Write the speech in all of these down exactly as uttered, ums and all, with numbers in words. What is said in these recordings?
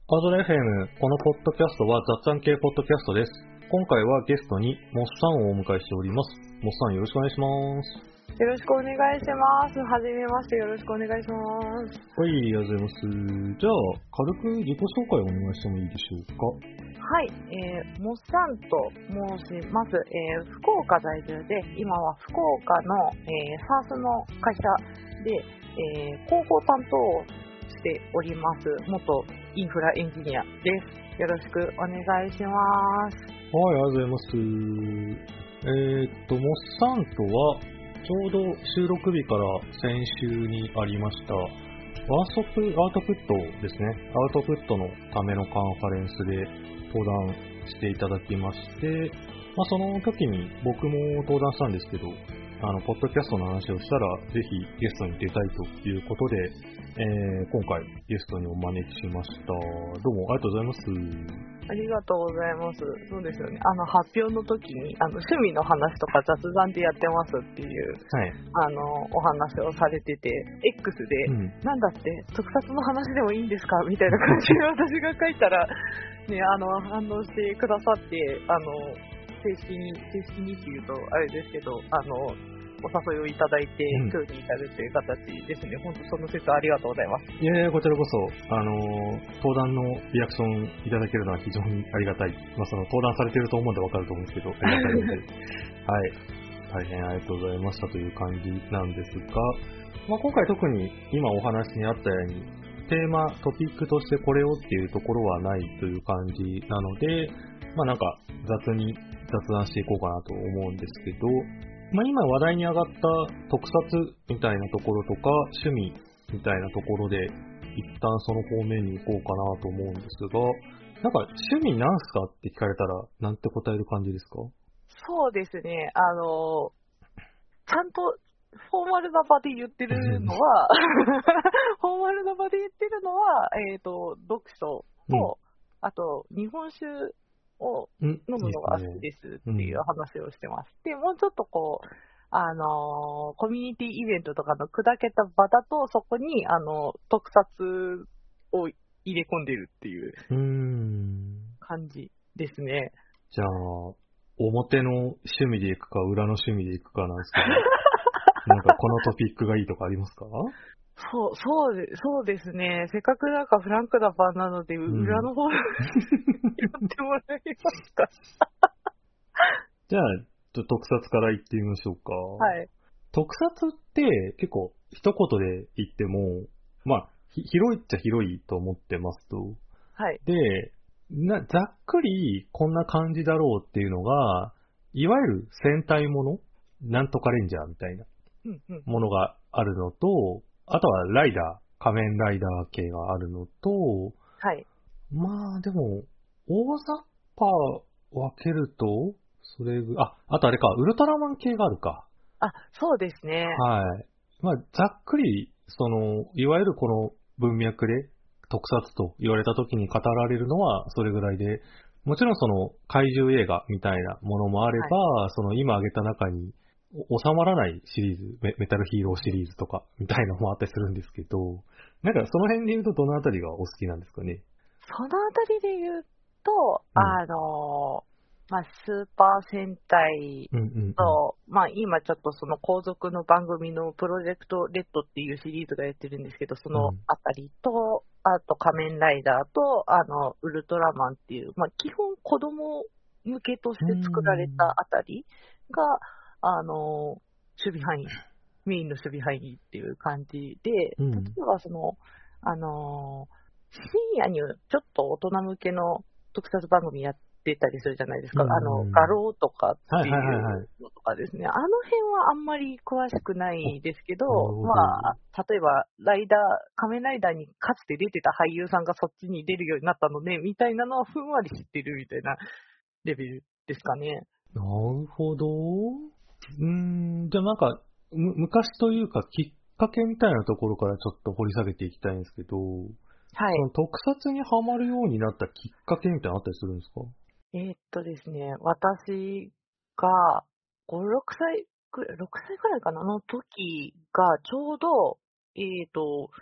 アードラ エフエム、このポッドキャストは雑談系ポッドキャストです。今回はゲストにモッサンをお迎えしております。モッサンよろしくお願いします。 よろしくお願いします。はじめましてよろしくお願いします。 はい、ありがとうございます。じゃあ、軽く自己紹介をお願いしてもいいでしょうか。 はい、えー、モッサンと申します。えー、福岡在住で、今は福岡の、えー、サースの会社で、えー、広報担当をしております。元インフラエンジニアです。よろしくお願いします。 はい、ありがとうございます。えーっと、モッサンとは、ちょうど収録日から先週にありました、ワーストプ、アウトプットですね。アウトプットのためのカンファレンスで登壇していただきまして、まあ、その時に僕も登壇したんですけど、あの、ポッドキャストの話をしたら、ぜひゲストに出たいということで、えー、今回ゲストにお招きしました。どうもありがとうございます。 ありがとうございます。そうですよね。あの発表の時にあの趣味の話とか雑談でやってますっていう、はい、あのお話をされてて、X で、うん、なんだって特撮の話でもいいんですかみたいな感じで私が書いたらね、あの反応してくださって、あの正式に正式にっていうとあれですけど、あのお誘いをいただいて、うん、今日に至るという形ですね。本当その説ありがとうございます。 いやいや、こちらこそ、あのー、登壇のリアクションいただけるのは非常にありがたい。まあ、その登壇されていると思うんでわかると思うんですけど、ありがたいので、はい。大変ありがとうございましたという感じなんですが、まあ、今回特に今お話にあったように、テーマ、トピックとしてこれをっていうところはないという感じなので、まあなんか雑に雑談していこうかなと思うんですけど、まあ、今話題に上がった特撮みたいなところとか趣味みたいなところで一旦その方面に行こうかなと思うんですが、なんか趣味なんすかって聞かれたらなんて答える感じですか？ そうですね、あのちゃんとフォーマルな場で言ってるのはフォーマルな場で言ってるのは、えっと読書と、うん、あと日本酒を飲むのが好きですっていう話をしてます。で、もうちょっとこう、あのー、コミュニティイベントとかの砕けた場だと、そこに、あの、特撮を入れ込んでるっていう感じですね。 じゃあ、表の趣味でいくか、裏の趣味でいくかなんですけど、なんかこのトピックがいいとかありますか？ そう、そうで、そうですね。せっかくなんかフランクな場なので、うん、裏の方やってもらえますか？ じゃあ、ちょっと特撮から言ってみましょうか。 はい。 特撮って結構一言で言っても、まあ、広いっちゃ広いと思ってますと。 はい。 で、な、ざっくりこんな感じだろうっていうのが、いわゆる戦隊ものなんとかレンジャーみたいなものがあるのと、あとはライダー、仮面ライダー系があるのと、 はい。 まあでも、大雑把分けると、それぐ、あ、あとあれか、ウルトラマン系があるか。 あ、そうですね。 はい。まあ、ざっくり、その、いわゆるこの文脈で特撮と言われた時に語られるのはそれぐらいで、もちろんその怪獣映画みたいなものもあれば、はい、その今挙げた中に収まらないシリーズメ、メタルヒーローシリーズとかみたいなのもあったりするんですけど、なんかその辺で言うとどのあたりがお好きなんですかね？ そのあたりで言うと、うん、あの、まあ、スーパー戦隊と、うんうんうん、まあ、今ちょっとその後続の番組のプロジェクトレッドっていうシリーズがやってるんですけど、そのあたりと、うん、あと仮面ライダーと、あの、ウルトラマンっていう、まあ、基本子供向けとして作られたあたりが、あの、守備範囲、メインの守備範囲っていう感じで、例えばその、あの、深夜にちょっと大人向けの特撮番組やってたりするじゃないですか。うん、あの、画廊とかっていうのとかですね。はいはいはい、あの辺はあんまり詳しくないですけど、まあ、例えば、ライダー、仮面ライダーにかつて出てた俳優さんがそっちに出るようになったのね、みたいなのはふんわり知ってるみたいなレベルですかね。 なるほど。うーん、じゃあなんか、む、昔というかきっかけみたいなところからちょっと掘り下げていきたいんですけど、はい、その特撮にハマるようになったきっかけみたいなのあったりするんですか？ えー、っとですね、私がご、ろくさいくらい、ろくさいくらいかなの時がちょうど、えー、っと、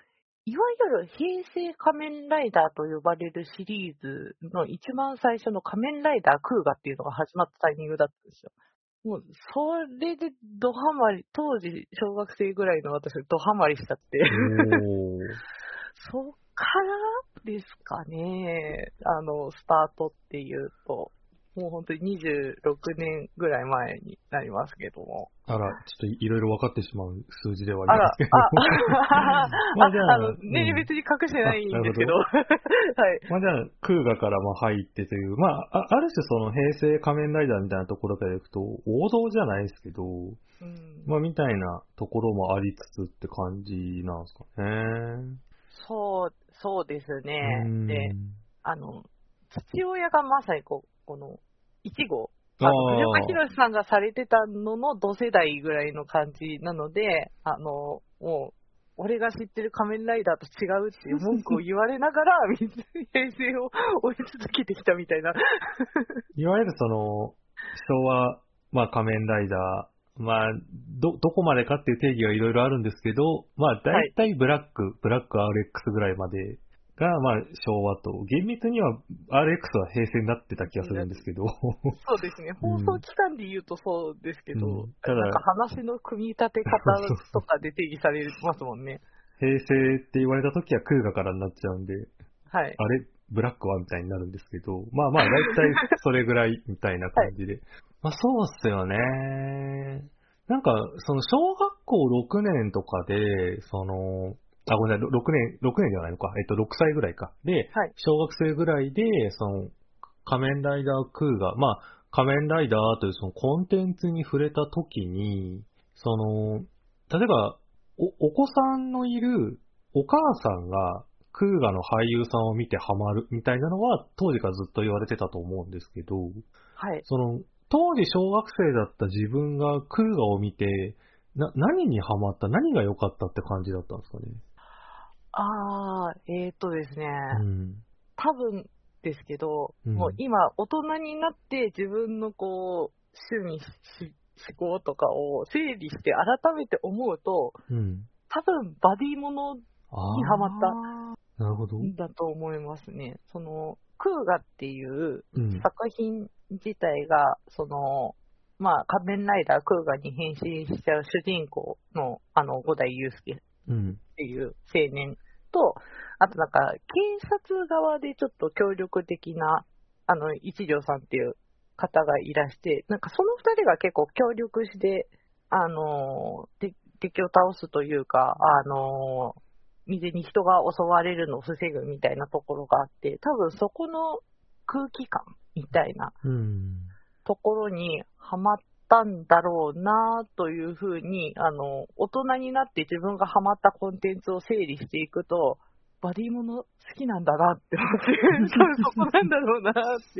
いわゆる平成仮面ライダーと呼ばれるシリーズの一番最初の仮面ライダークーガっていうのが始まったタイミングだったんですよ。もう、それでドハマり、当時小学生ぐらいの私がドハマりしちゃって。そっからですかね、あの、スタートっていうと。もう本当ににじゅうろくねんぐらい前になりますけども。 あら、ちょっといろいろ分かってしまう数字ではありますけど。 あら、あ、まあじゃあ、あの、ね、うん、別に隠してないんですけど。どはい。 まあじゃあ、クーガからまあ入ってという、まあ、あ、ある種その平成仮面ライダーみたいなところからいくと、王道じゃないですけど、うん、まあみたいなところもありつつって感じなんですかね。 そう、そうですね。で、あの、父親がまさにこう、この、いち号、あの、藤岡弘さんがされてたのの同世代ぐらいの感じなので、あの、もう、俺が知ってる仮面ライダーと違うっていう文句を言われながら、平成を追い続けてきたみたいな。 いわゆるその、昭和、まあ仮面ライダー、まあ、ど、どこまでかっていう定義はいろいろあるんですけど、まあ大体ブラック、はい、ブラック アールエックス ぐらいまでが、まあ、昭和と、厳密には アールエックス は平成になってた気がするんですけど。 そうですね。放送期間で言うとそうですけど、うん、ただなんか話の組み立て方とかで定義されますもんね。 平成って言われた時はクーガからになっちゃうんで、 はい。 あれブラックはみたいになるんですけど、まあまあ、だいたいそれぐらいみたいな感じで。はい、まあそうっすよね。なんか、その小学校ろくねんとかで、その、あ、ごめんなさい、ろくねん、ろくねんじゃないのか。えっと、ろくさいぐらいか。で、はい、小学生ぐらいで、その、仮面ライダークーガ、まあ、仮面ライダーというそのコンテンツに触れた時に、その、例えば、お、お子さんのいるお母さんがクーガの俳優さんを見てハマるみたいなのは当時からずっと言われてたと思うんですけど、 はい。 その、当時小学生だった自分がクーガを見て、な、何にハマった、何が良かったって感じだったんですかね。 ああ、えー、っとですね、 うん、 多分ですけど、うん、もう今大人になって自分のこう、趣味、思考とかを整理して改めて思うと、うん、多分バディものにハマったなるほどんだと思いますね。その、クーガっていう作品自体が、うん、その、まあ、仮面ライダークーガに変身しちゃう主人公の、あの、五代祐介っていう青年と、あとなんか、警察側でちょっと協力的な、あの、一条さんっていう方がいらして、なんかその二人が結構協力して、あの、敵を倒すというか、あの、水に人が襲われるのを防ぐみたいなところがあって、多分そこの空気感みたいなところにハマったんだろうなというふうに、あの、大人になって自分がハマったコンテンツを整理していくと、バディもの好きなんだなって思って、多分そこなんだろうなって。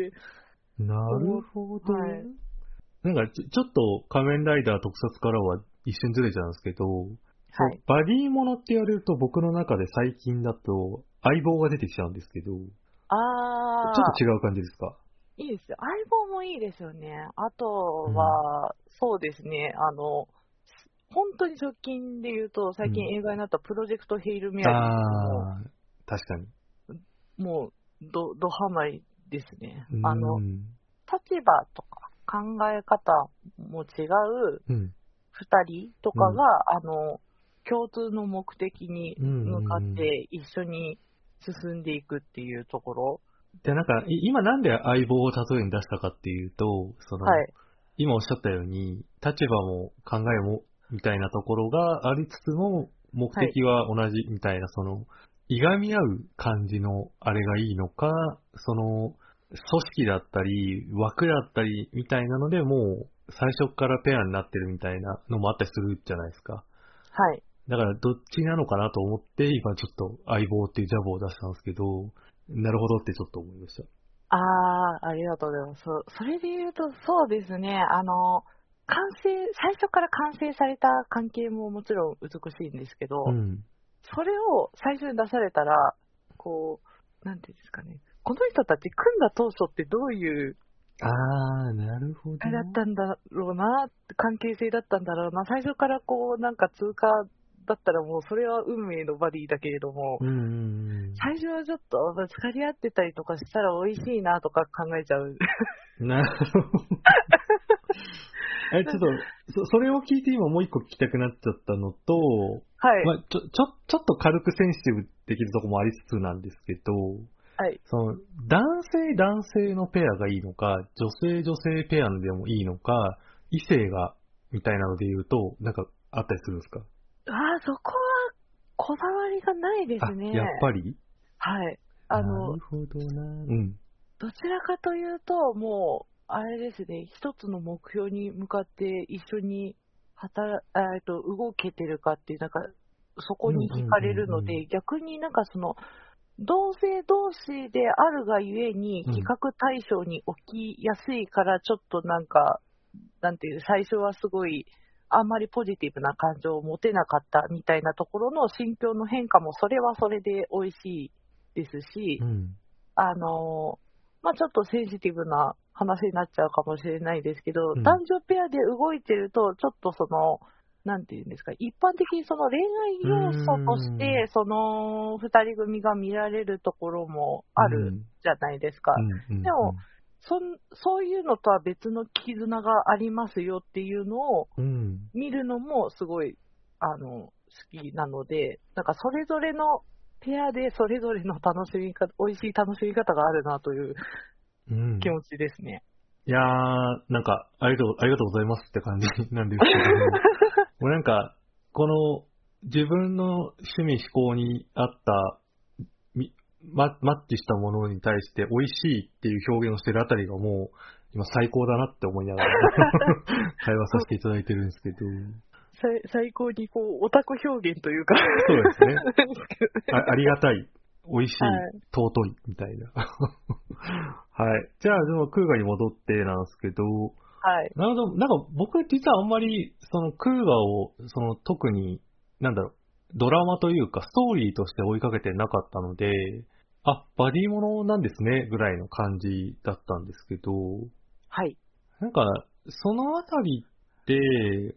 なるほど。はい、なんかちょ、ちょっと仮面ライダー特撮からは一瞬ずれちゃうんですけど、はい、バディものって言われると僕の中で最近だと相棒が出てきちゃうんですけど、 あちょっと違う感じですか？ いいですよ。相棒もいいですよね。あとは、うん、そうですね、あの、本当に直近で言うと、最近映画になったプロジェクトヘイルメアリーも、 あ確かに。 もう、ど、どハマりですね。あの、立場とか考え方も違う二人とかが、うん、あの、共通の目的に向かって一緒に進んでいくっていうところ。 で、なんか、今なんで相棒を例えに出したかっていうと、その、はい、今おっしゃったように、立場も考えもみたいなところがありつつも、目的は同じみたいな、はい、その、いがみ合う感じのあれがいいのか、その、組織だったり、枠だったりみたいなので、もう最初からペアになってるみたいなのもあったりするじゃないですか。 はい。 だからどっちなのかなと思って、今ちょっと相棒っていうジャブを出したんですけど、なるほどってちょっと思いました。 ああ、ありがとうございます。それで言うと、そうですね、あの、完成、最初から完成された関係ももちろん美しいんですけど、うん、それを最初に出されたら、こう、なんていうんですかね、この人たち組んだ当初ってどういう、 ああ、なるほど。 あれだったんだろうな、関係性だったんだろうな、最初からこう、なんか通過だったらもうそれは運命のバディだけれども、 うん、 最初はちょっとぶつかり合ってたりとかしたら美味しいなとか考えちゃう。 なるほど。え、ちょっと、そ、それを聞いて今もう一個聞きたくなっちゃったのと、 はい。 まあ、ちょ、ちょ、ちょっと軽くセンシティブできるところもありつつなんですけど、 はい。 その、男性男性のペアがいいのか、女性女性ペアでもいいのか、異性が、みたいなので言うと、なんかあったりするんですか？ ああ、そこはこだわりがないですね。 あ、やっぱり？ はい。あの、 なるほどな。うん。 どちらかというと、もう、あれですね、一つの目標に向かって一緒に働、えっと、動けてるかっていう、なんか、そこに惹かれるので、 うんうんうんうん、 逆になんかその、同性同士であるがゆえに、比較対象に置きやすいから、ちょっとなんか、なんていう、最初はすごい、あんまりポジティブな感情を持てなかったみたいなところの心境の変化も、それはそれで美味しいですし、 うん、 あの、まあ、ちょっとセンシティブな話になっちゃうかもしれないですけど、 うん、 男女ペアで動いてると、ちょっとその、なんていうんですか、一般的にその恋愛要素として、その二人組が見られるところもあるじゃないですか。 うんうん、 でも、そん、そういうのとは別の絆がありますよっていうのを見るのもすごい、あの、好きなので、なんかそれぞれのペアでそれぞれの楽しみ方、美味しい楽しみ方があるなという気持ちですね。 うん、いやー、なんか、ありがとう、ありがとうございますって感じなんですけども、もうなんか、この自分の趣味嗜好に合ったマ, マッチしたものに対して美味しいっていう表現をしてるあたりがもう今最高だなって思いながら会話させていただいてるんですけど最高にこうオタク表現というかそうですねあ, ありがたい美味しい、はい、尊いみたいなはいじゃあでもクーガに戻ってなんですけどはいなるほどなんか僕実はあんまりそのクーガをその特になんだろうドラマというかストーリーとして追いかけてなかったのであ、バディものなんですね、ぐらいの感じだったんですけど、 はい。 なんか、そのあたりって、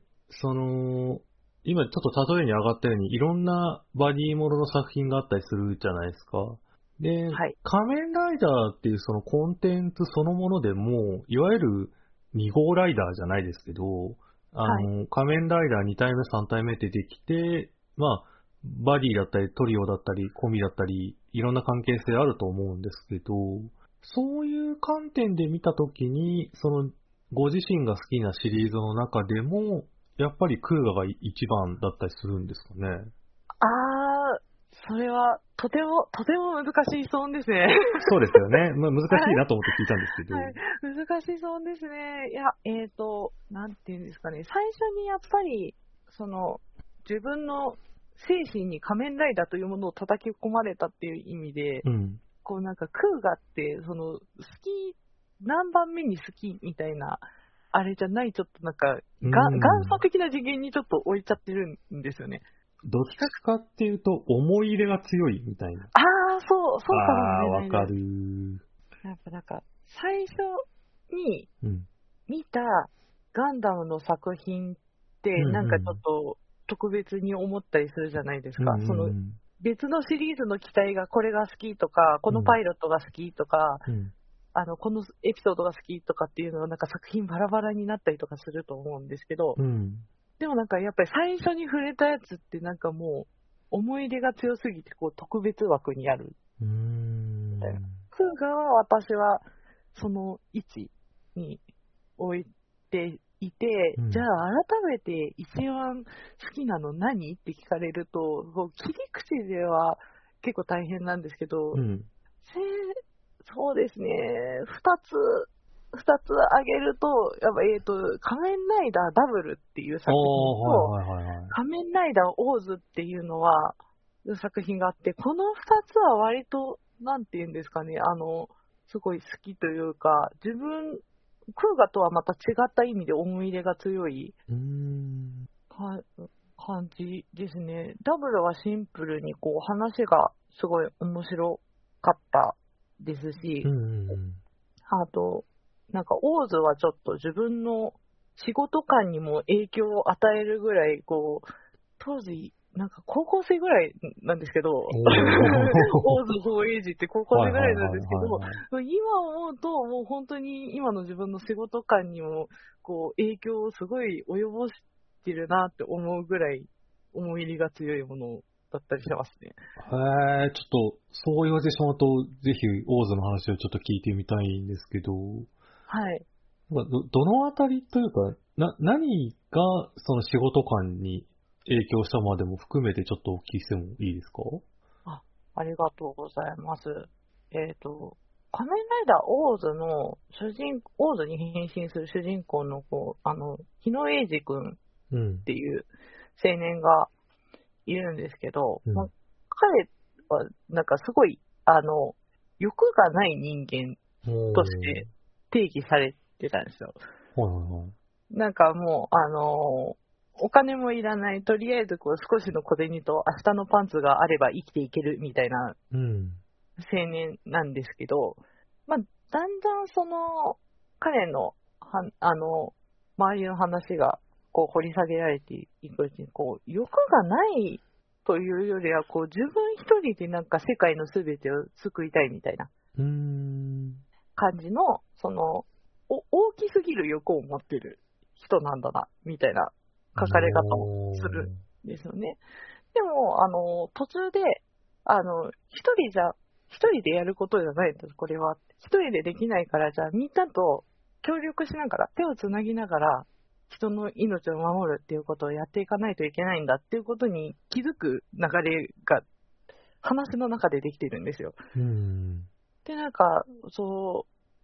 その、今ちょっと例えに上がったように、いろんなバディものの作品があったりするじゃないですか。で、 はい、 仮面ライダーっていうそのコンテンツそのものでも、いわゆるに号ライダーじゃないですけど、あの、はい、仮面ライダーに体目さん体目ってできて、まあ、バディだったりトリオだったりコミだったりいろんな関係性あると思うんですけど、そういう観点で見たときに、そのご自身が好きなシリーズの中でも、やっぱりクーガが一番だったりするんですかね。 あー、それはとても、とても難しい質問ですね。 そうですよね。まあ、難しいなと思って聞いたんですけど。はいはい、難しい質問ですね。いや、えっと、なんていうんですかね。最初にやっぱり、その、自分の精神に仮面ライダーというものを叩き込まれたっていう意味で、 うん、 こうなんかクーガって、その、好き、何番目に好きみたいな、あれじゃない、ちょっとなんか、が元祖的な次元にちょっと置いちゃってるんですよね。 どっちかっていうと、思い入れが強いみたいな。 ああ、そう、そうかもしれないです。 ああ、わかる。 やっぱなんか、最初に見たガンダムの作品って、なんかちょっと特別に思ったりするじゃないですか。うんうん、その別のシリーズの機体がこれが好きとか、このパイロットが好きとか、うん、あのこのエピソードが好きとかっていうのはなんか作品バラバラになったりとかすると思うんですけど、うん、でもなんかやっぱり最初に触れたやつってなんかもう思い入れが強すぎてこう特別枠にあるみたいな。クーガは私はその位置に置いていて、うん、じゃあ改めて一番好きなの何って聞かれると、切り口では結構大変なんですけど、うん、そうですね、二つ、二つ挙げると、やっぱ、えっと、仮面ライダーダブルっていう作品と、はいはいはいはい、仮面ライダーオーズっていうのは、作品があって、この二つは割と、なんていうんですかね、あの、すごい好きというか、自分、クーガとはまた違った意味で思い入れが強いか感じですね。ダブルはシンプルにこう話がすごい面白かったですし、うんうんうん、あと、なんかオーズはちょっと自分の仕事観にも影響を与えるぐらい、こう、当時、 なんか高校生ぐらいなんですけど、オーズフォーエイジって高校生ぐらいなんですけど、今思うと、もう本当に今の自分の仕事観にも、こう、影響をすごい及ぼしてるなって思うぐらい、思い入りが強いものだったりしますね。 へえ、ちょっと、そう言われてしまうと、ぜひ、オーズの話をちょっと聞いてみたいんですけど、 はい。 ど、どのあたりというか、な、何がその仕事観に影響したまでも含めてちょっとお聞きしてもいいですか？ あ、ありがとうございます。えっと、仮面ライダーオーズの主人、オーズに変身する主人公の子、あの、日野英二君っていう青年がいるんですけど、うんまあ、彼はなんかすごい、あの、欲がない人間として定義されてたんですよ。 はいはいはい。 なんかもう、あの、お金もいらない、とりあえずこう少しの小銭と明日のパンツがあれば生きていけるみたいな青年なんですけど、うん、まあ、だんだんその彼のはあの周りの話がこう掘り下げられていくうちにこう欲がないというよりはこう自分一人でなんか世界のすべてを救いたいみたいな感じのそのお大きすぎる欲を持ってる人なんだなみたいな書かれ方をするんですよね。でも、あの、途中で、あの、一人じゃ、一人でやることじゃないんです、これは。一人でできないから、じゃあみんなと協力しながら、手をつなぎながら、人の命を守るっていうことをやっていかないといけないんだっていうことに気づく流れが、話の中でできてるんですよ。 うん、 で、なんか、そう、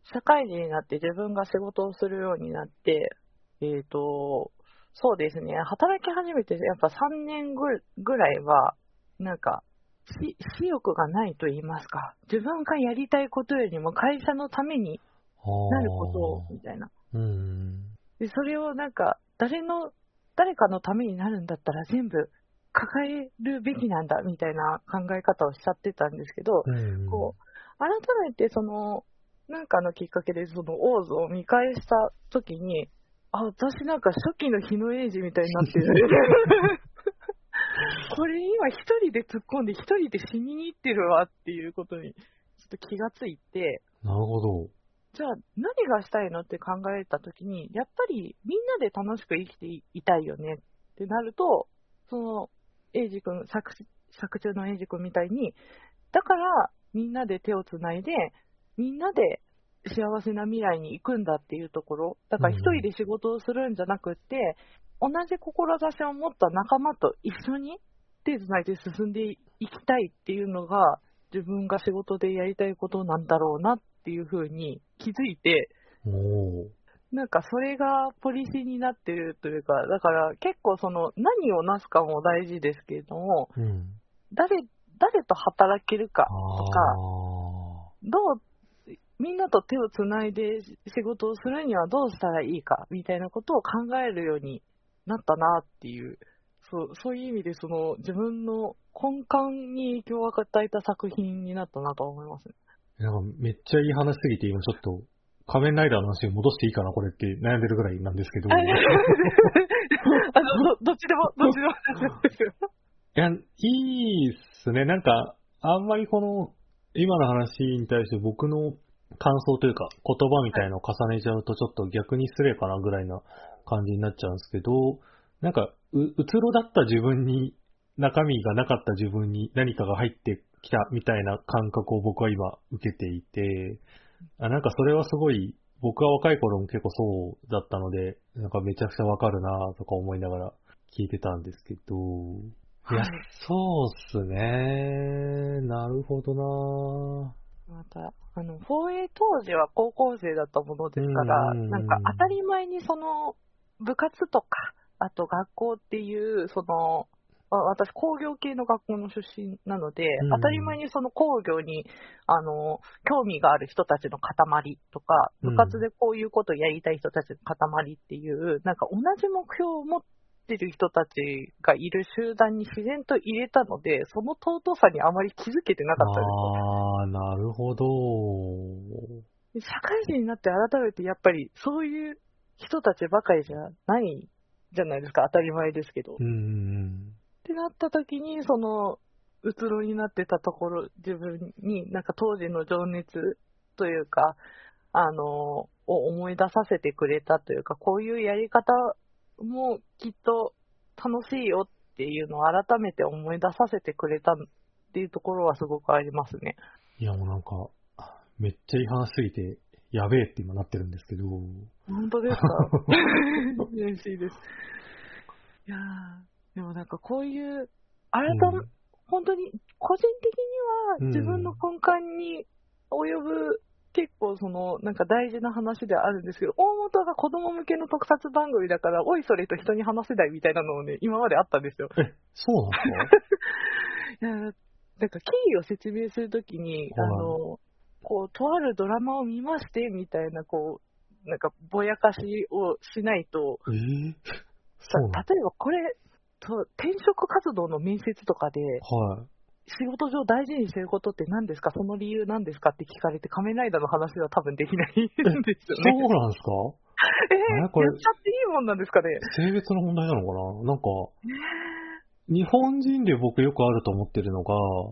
社会人になって自分が仕事をするようになって、えっと、そうですね、働き始めてやっぱさんねんぐらいは、なんか、私欲がないと言いますか、自分がやりたいことよりも会社のためになることを、みたいな。 うんで、それをなんか、誰の、誰かのためになるんだったら全部抱えるべきなんだ、みたいな考え方をしちゃってたんですけど、 うんこう、改めてその、なんかのきっかけでそのオーズを見返したときに、あ、私なんか初期の日のエイジみたいになってる。これ今一人で突っ込んで一人で死にに行ってるわっていうことにちょっと気がついて。 なるほど。 じゃあ何がしたいのって考えたときに、やっぱりみんなで楽しく生きていたいよねってなると、そのエイジ君、作, 作中のエイジ君みたいに、だからみんなで手をつないで、みんなで幸せな未来に行くんだっていうところ、だから一人で仕事をするんじゃなくって、うん、同じ志を持った仲間と一緒に手つないで進んでいきたいっていうのが自分が仕事でやりたいことなんだろうなっていうふうに気づいて、 おなんかそれがポリシーになってるというか、だから結構その何をなすかも大事ですけれども、 うん、 誰誰と働けるかとか、どうみんなと手をつないで仕事をするにはどうしたらいいかみたいなことを考えるようになったなっていう、そう、そういう意味でその自分の根幹に影響を与えた作品になったなと思いますね。 なんかめっちゃいい話すぎて今ちょっと仮面ライダーの話に戻していいかなこれって悩んでるぐらいなんですけど。あの ど, どっちでもどっちでもなんですよ。 いや、いいっすね。なんかあんまりこの今の話に対して僕の感想というか言葉みたいのを重ねちゃうとちょっと逆に失礼かなぐらいな感じになっちゃうんですけど、なんかう、うつろだった自分に中身がなかった自分に何かが入ってきたみたいな感覚を僕は今受けていて、あ、なんかそれはすごい僕は若い頃も結構そうだったので、なんかめちゃくちゃわかるなとか思いながら聞いてたんですけど、いや、はい、そうっすね。なるほどな。 また、あの、フォーエー 当時は高校生だったものですから、うんうんうん、なんか当たり前にその部活とか、あと学校っていう、その、私工業系の学校の出身なので、うん、当たり前にその工業にあの興味がある人たちの塊とか、部活でこういうことをやりたい人たちの塊っていう、なんか同じ目標を持ってる人たちがいる集団に自然と入れたので、その尊さにあまり気づけてなかったです。 ああ、なるほど。 社会人になって改めてやっぱりそういう人たちばかりじゃないじゃないですか、当たり前ですけど。 うんってなった時に、その、うつろになってたところ、自分に、なんか当時の情熱というか、あの、を思い出させてくれたというか、こういうやり方もきっと楽しいよっていうのを改めて思い出させてくれたっていうところはすごくありますね。 いやもうなんか、めっちゃいい話すぎて、やべえって今なってるんですけど。 本当ですか？嬉しいです。いやー、でもなんかこういう、改め、うん、本当に個人的には自分の根幹に及ぶ結構そのなんか大事な話ではあるんですけど、大元が子供向けの特撮番組だから、おいそれと人に話せないみたいなのをね、今まであったんですよ。 え、そうなんですか？ いや、なんか経緯を説明するときに、あの、こう、とあるドラマを見ましてみたいな、こう、なんかぼやかしをしないと、 えー、 そう例えばこれと、転職活動の面接とかで、 はい、 仕事上大事にしてることって何ですか、その理由何ですかって聞かれて、仮面ライダーの話は多分できないんですよね。 そうなんですか？ えー、これやっちゃっていいもんなんですかね？ 性別の問題なのかな？なんか、日本人で僕よくあると思ってるのが、 はい、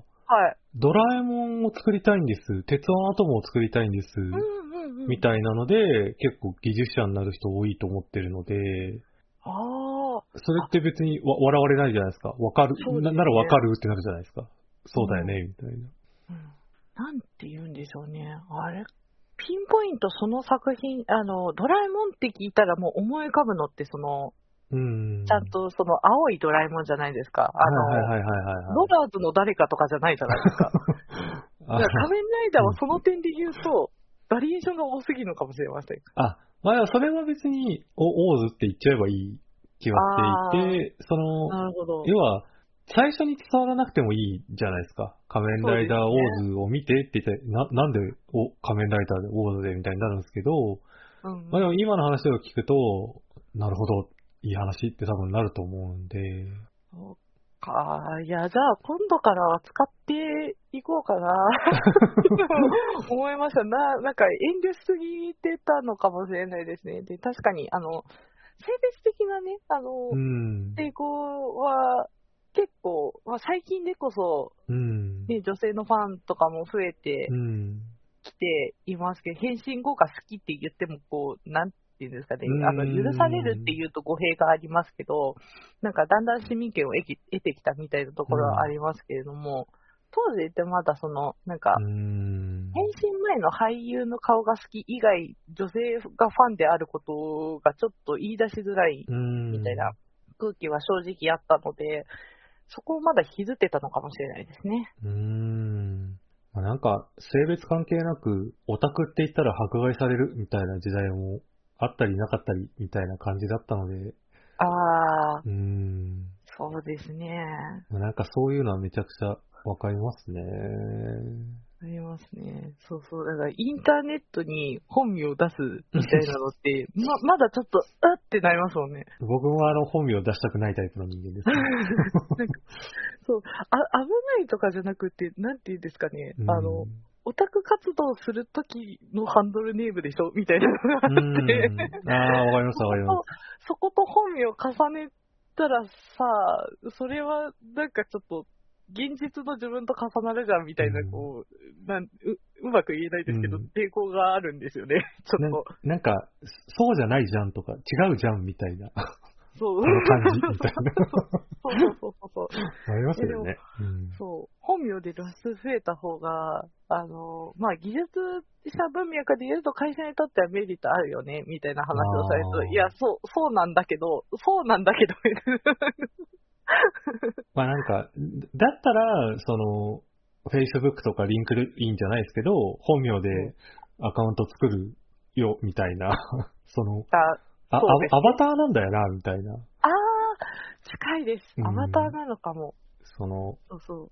ドラえもんを作りたいんです、鉄腕アトムを作りたいんです、うんうんうん、みたいなので、結構技術者になる人多いと思ってるので、 あそれって別にわ笑われないじゃないですか。わかる、ね、な, ならわかるってなるじゃないですか。そうだよね、うん、みたいな、 うん。なんて言うんでしょうね。あれ、ピンポイントその作品、あの、ドラえもんって聞いたらもう思い浮かぶのってその、 うんちゃんとその青いドラえもんじゃないですか。あの、ロダーズの誰かとかじゃないじゃないですか。だから仮面ライダーはその点で言うと、バリエーションが多すぎるのかもしれません。 あ、まあそれは別に、オーズって言っちゃえばいい気はしていて、その、 なるほど。 要は、最初に伝わらなくてもいいじゃないですか。仮面ライダーオーズを見てって言って、な, なんでお仮面ライダーでオーズでみたいになるんですけど、うんうん、まあ、でも今の話を聞くと、なるほど、いい話って多分なると思うんで。 そうか。いや、じゃあ今度からは使っていこうかな。思いました。な、なんか遠慮しすぎてたのかもしれないですね。で、確かに、あの、性別的なね、あの、うん、抵抗は結構、まあ、最近でこそ、うん、ね、女性のファンとかも増えてきていますけど、変身後が好きって言っても、こう、なんっていうんですかね、あの許されるっていうと語弊がありますけど、なんかだんだん市民権を得てきたみたいなところはありますけれども、当時ってまだその、なんか、変身前の俳優の顔が好き以外、女性がファンであることがちょっと言い出しづらいみたいな空気は正直あったので、そこをまだ引きずってたのかもしれないですね。 うーん。なんか、性別関係なく、オタクって言ったら迫害されるみたいな時代もあったりなかったりみたいな感じだったので。 ああ。 うーん。 そうですね。 なんかそういうのはめちゃくちゃわかりますね。 ありますね。そうそう。だからインターネットに本名を出すみたいなのって、ま、まだちょっと、あってなりますもんね。 僕もあの本名を出したくないタイプの人間です、ね。 なんかそうあ、危ないとかじゃなくて、なんていうんですかね。あの、オタク活動するときのハンドルネームでしょみたいなのがあって。 ああ、わかりますわかります。 そこと本名を重ねたらさ、それはなんかちょっと、現実の自分と重なるじゃんみたいな、こう、なん う, うまく言えないですけど、うん、抵抗があるんですよね、ちょっとな。なんか、そうじゃないじゃんとか、違うじゃんみたいな。そう。この感じみたいな。 そうそうそうそう。 ありますよね、 うん。そう。本名で露出増えた方が、あの、まあ、技術者文脈で言うと会社にとってはメリットあるよね、みたいな話をされると、いや、そう、そうなんだけど、そうなんだけど、 まあなんか、だったら、その、Facebook とかリンクインじゃないですけど、本名でアカウント作るよ、みたいな、その、あ、ね、アバターなんだよな、みたいな。 ああ、近いです。アバターなのかも。 うん、その、 そうそう。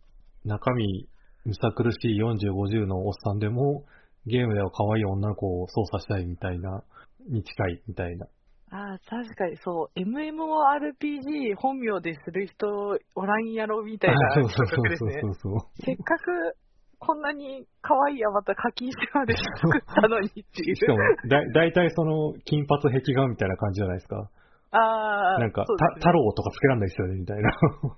中身、むさ苦しいよんじゅう、ごじゅうのおっさんでも、ゲームでは可愛い女の子を操作したいみたいな、に近いみたいな。 ああ、確かにそう。エムエムオーアールピージー 本名でする人おらんやろみたいな感覚ですね。 そうそうそうそう。 せっかくこんなに可愛いアバター課金してまで作ったのにっていう。 しかもだ、だいたいその金髪壁画みたいな感じじゃないですか。 ああ、 なんか、ね、太郎とかつけらんないですよねみたいな。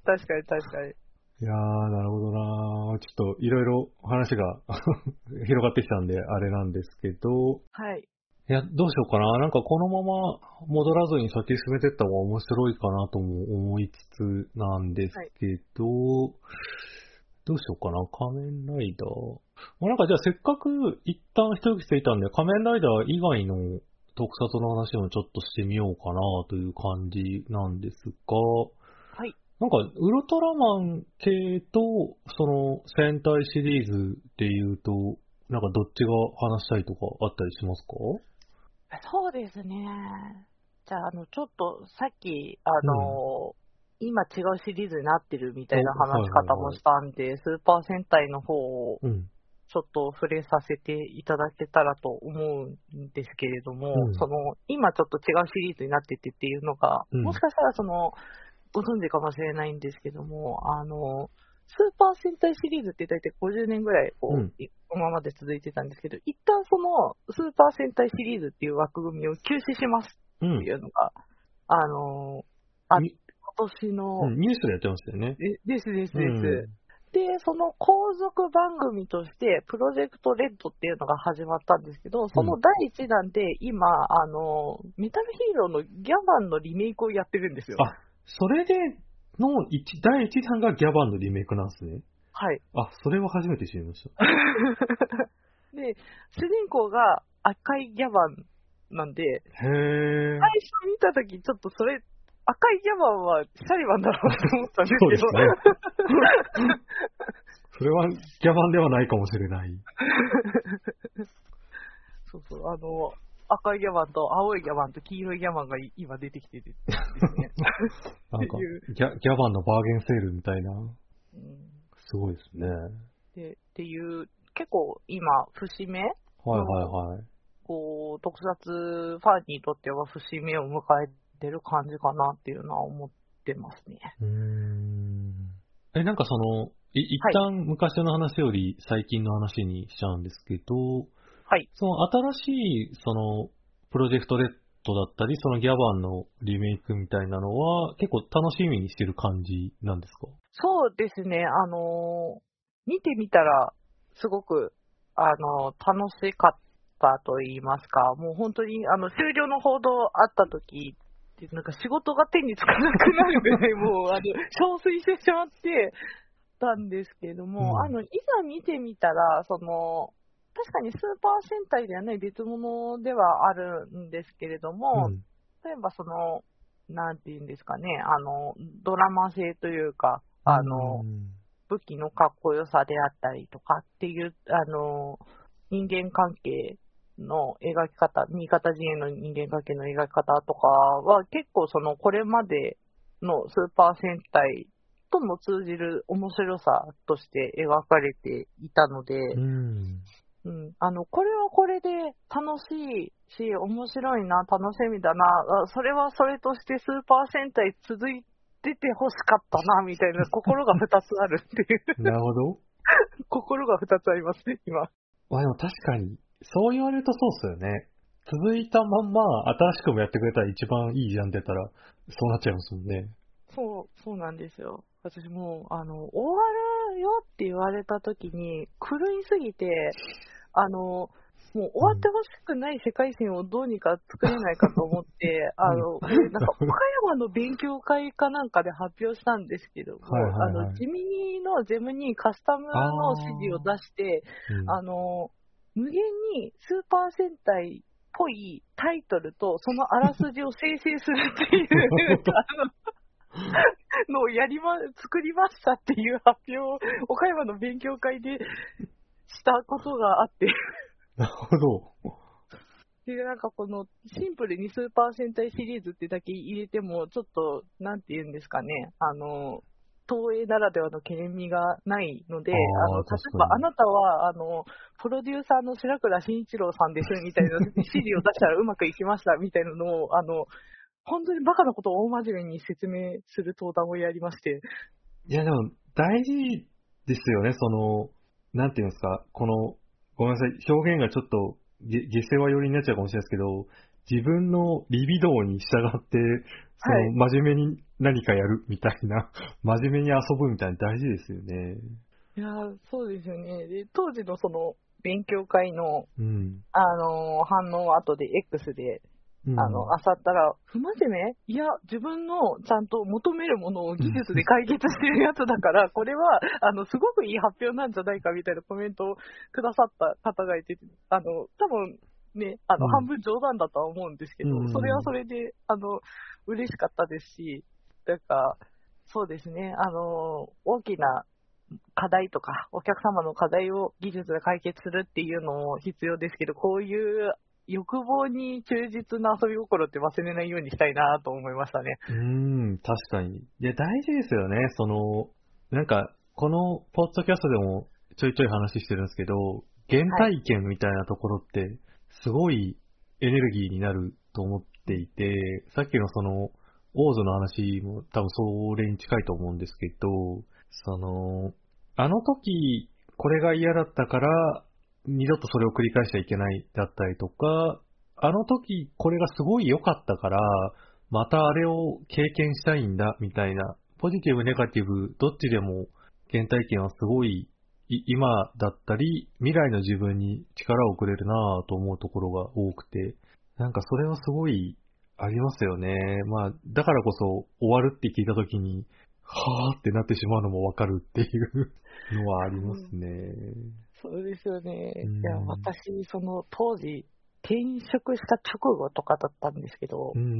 確かに確かに。 いやー、なるほどなー。ちょっといろいろ話が広がってきたんで、あれなんですけど、 はい。 いや、どうしようかな。なんかこのまま戻らずに先進めていった方が面白いかなとも思いつつなんですけど、はい、どうしようかな。仮面ライダー。もうなんかじゃあせっかく一旦一息ついたんで、仮面ライダー以外の特撮の話もちょっとしてみようかなという感じなんですが、 はい。 なんか、ウルトラマン系と、その、戦隊シリーズで言うと、なんかどっちが話したいとかあったりしますか？ そうですね。じゃあ、あの、ちょっと、さっき、あの、うん、今違うシリーズになってるみたいな話し方もしたんで、はいはいはい、スーパー戦隊の方を、ちょっと触れさせていただけたらと思うんですけれども、うん、その、今ちょっと違うシリーズになっててっていうのが、うん、もしかしたらその、ご存知かもしれないんですけども、あの、スーパー戦隊シリーズって大体ごじゅうねんぐらいこう、うん、このままで続いてたんですけど、一旦そのスーパー戦隊シリーズっていう枠組みを休止しますっていうのが、うん、あの、あ、今年の、 うん、ニュースでやってましたよね。 ですですです。うん、で、その後続番組として、プロジェクトレッドっていうのが始まったんですけど、そのだいいちだんで今、あの、メタルヒーローのギャバンのリメイクをやってるんですよ。 あ、それでのだいいちだんがギャバンのリメイクなんですね。 はい。 あ、それは初めて知りました。 で、主人公が赤いギャバンなんで、 へー。最初見たとき、ちょっとそれ、赤いギャバンはシャリバンだろうと思ったんですけど。 そうですね。それはギャバンではないかもしれない。 そうそう、あの、赤いギャバンと青いギャバンと黄色いギャバンが今出てきてるですね。 なんかギャ、ギャバンのバーゲンセールみたいな。うん、すごいですね。 で、っていう、結構今、節目はいはいはい。 こう、特撮ファンにとっては節目を迎えてる感じかなっていうのは思ってますね。 うーん。え、なんかその、い一旦昔の話より最近の話にしちゃうんですけど、はい。その新しい、その、プロジェクトレッドだったり、そのギャバンのリメイクみたいなのは、結構楽しみにしてる感じなんですか？ そうですね。あの、見てみたら、すごく、あの、楽しかったと言いますか、もう本当に、あの、終了の報道あった時って、なんか仕事が手につかなくなるぐらい、もう、あの、憔悴してしまってたんですけれども、うん、あの、いざ見てみたら、その、確かにスーパー戦隊ではない別物ではあるんですけれども、うん、例えばその、なんていうんですかね、あの、ドラマ性というか、あの、うん、武器のかっこよさであったりとかっていう、あの、人間関係の描き方、新潟陣営の人間関係の描き方とかは結構その、これまでのスーパー戦隊とも通じる面白さとして描かれていたので、うんうん、あの、これはこれで楽しいし、面白いな、楽しみだな、それはそれとしてスーパー戦隊続いてて欲しかったな、みたいな心が二つあるっていう。 なるほど。 心が二つありますね、今。 まあでも確かに、そう言われるとそうっすよね。続いたまんま、新しくもやってくれたら一番いいじゃんって言ったら、そうなっちゃいますもんね。 そう、そうなんですよ。私もう、あの、終わるよって言われた時に、狂いすぎて、あの、もう終わってほしくない世界線をどうにか作れないかと思って、あの、なんか岡山の勉強会かなんかで発表したんですけども、はいはいはい、あの、ジミニのゼムにカスタムの指示を出して、あ,、うん、あの、無限にスーパー戦隊っぽいタイトルとそのあらすじを生成するっていう、あの、のをやりま、作りましたっていう発表を岡山の勉強会でしたことがあって。 なるほど。 で、なんかこのシンプルにスーパー戦隊シリーズってだけ入れても、ちょっと、なんて言うんですかね、あの、東映ならではの懸念味がないので、あの、例えばあなたは、あの、プロデューサーの白倉慎一郎さんですみたいな指示を出したらうまくいきましたみたいなのを、あの、本当にバカなことを大真面目に説明する登壇をやりまして。 いや、でも、大事ですよね、その、なんていうんですか、この、ごめんなさい、表現がちょっと、げ下世話寄りになっちゃうかもしれないですけど、自分のリビドーに従って、その、真面目に何かやるみたいな、真面目に遊ぶみたいな大事ですよね。 いや、そうですよね。で、当時のその勉強会の、 うん、 あのー反応を後で X で、 うん、 あの、漁ったら、不真面目いや、自分のちゃんと求めるものを技術で解決してるやつだから、これは、あの、すごくいい発表なんじゃないかみたいなコメントをくださった方がいて、あの、多分ね、あの、 うん半分冗談だとは思うんですけど、 うん、 それはそれで、あの、嬉しかったですし、なんか、そうですね、あの、大きな課題とか、お客様の課題を技術で解決するっていうのも必要ですけど、こういう欲望に忠実な遊び心って忘れないようにしたいなと思いましたね。 うーん、確かに。いや、大事ですよね。その、なんか、このポッドキャストでもちょいちょい話してるんですけど、原体験みたいなところって、すごいエネルギーになると思っていて、さっきのその、オーズの話も多分それに近いと思うんですけど、その、あの時、これが嫌だったから、二度とそれを繰り返しちゃいけないだったりとか、あの時これがすごい良かったから、またあれを経験したいんだ、みたいな、ポジティブ、ネガティブ、どっちでも原体験はすごい、い今だったり、未来の自分に力をくれるなぁと思うところが多くて、なんかそれはすごいありますよね。まあ、だからこそ終わるって聞いたときに、はぁってなってしまうのもわかるっていうのはありますね。 そうですよね。 うん、 いや、私、その当時、転職した直後とかだったんですけど、 うん、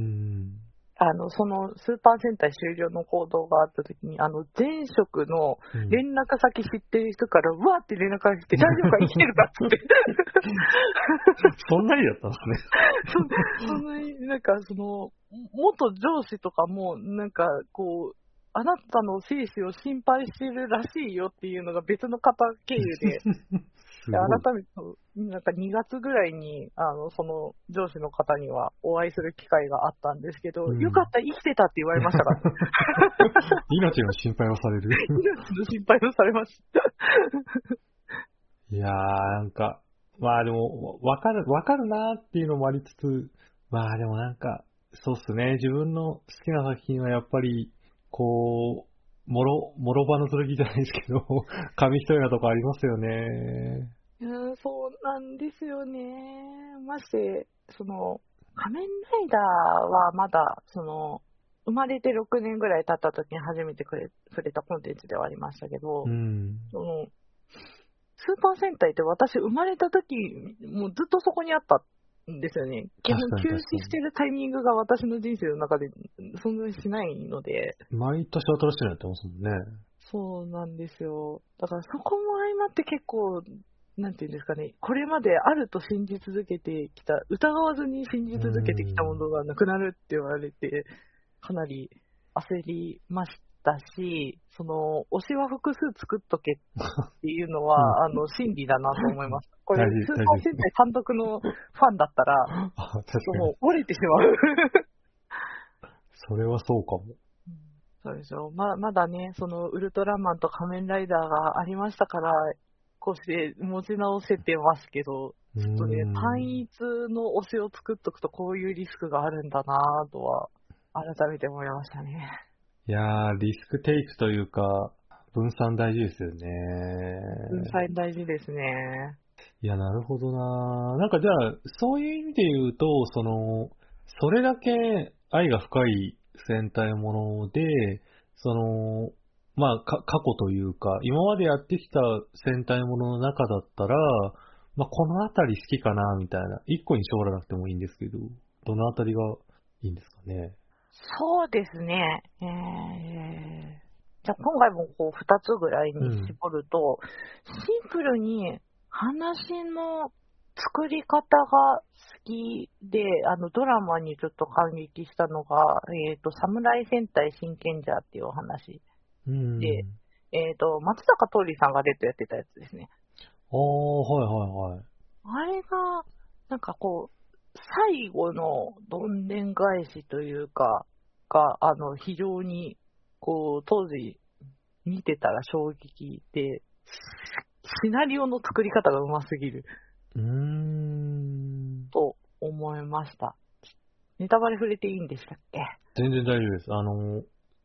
あの、そのスーパー戦隊終了の行動があった時に、あの、前職の連絡先知ってる人から、うわーって連絡が来て、大丈夫か生きてるかっつって。 そんなにだったんですね。 そそんなに、なんかその、元上司とかも、なんかこう、あなたの生死を心配してるらしいよっていうのが別の方経由で、 すごい。 改めて、なんかにがつぐらいに、あの、その上司の方にはお会いする機会があったんですけど、うん、よかった、生きてたって言われましたから。 命の心配をされる。 命の心配をされました。 いやー、なんか、まあでも、わかる、わかるなーっていうのもありつつ、まあでもなんか、そうっすね、自分の好きな作品はやっぱり、こう、もろ、もろ刃の剣じゃないですけど、紙一重なとこありますよね。 いやそうなんですよね。まして、その、仮面ライダーはまだ、その、生まれてろくねんぐらい経った時に初めてくれ触れたコンテンツではありましたけど、 うん、 そのスーパー戦隊って私生まれた時、もうずっとそこにあったんですよね。基本休止してるタイミングが私の人生の中で存在しないので。 毎年新しいのやってますもんね。 そうなんですよ。だからそこも相まって結構、なんていうんですかね、これまであると信じ続けてきた、疑わずに信じ続けてきたものがなくなるって言われて、かなり焦りましたし、その、推しは複数作っとけっていうのは、うん、あの、真理だなと思います。これ、スーパー戦隊監督のファンだったら、もう折れてしまう。 それはそうかも。 そうでしょ。ま、まだね、その、ウルトラマンと仮面ライダーがありましたから、こうして持ち直せてますけど、ちょっとね、単一の推しを作っとくとこういうリスクがあるんだなぁとは、改めて思いましたね。 いやー、リスクテイクというか、分散大事ですよね。 分散大事ですね。 いや、なるほどな。なんかじゃあ、そういう意味で言うと、その、それだけ愛が深い戦隊もので、その、まあ、か、過去というか、今までやってきた戦隊ものの中だったら、まあ、このあたり好きかな、みたいな。一個に絞らなくてもいいんですけど、どのあたりがいいんですかね。 そうですね。えー、じゃあ今回もこうふたつぐらいに絞ると、うん、シンプルに話の作り方が好きで、あのドラマにちょっと感激したのが、えっと、侍戦隊真剣者っていうお話で、うん、えっと、松坂桃李さんがレッドやってたやつですね。 ああ、はいはいはい。 あれが、なんかこう、最後のどんでん返しというか、が、あの、非常に、こう、当時見てたら衝撃で、シナリオの作り方がうますぎる。 うーん。 と思いました。ネタバレ触れていいんでしたっけ？ 全然大丈夫です。あの、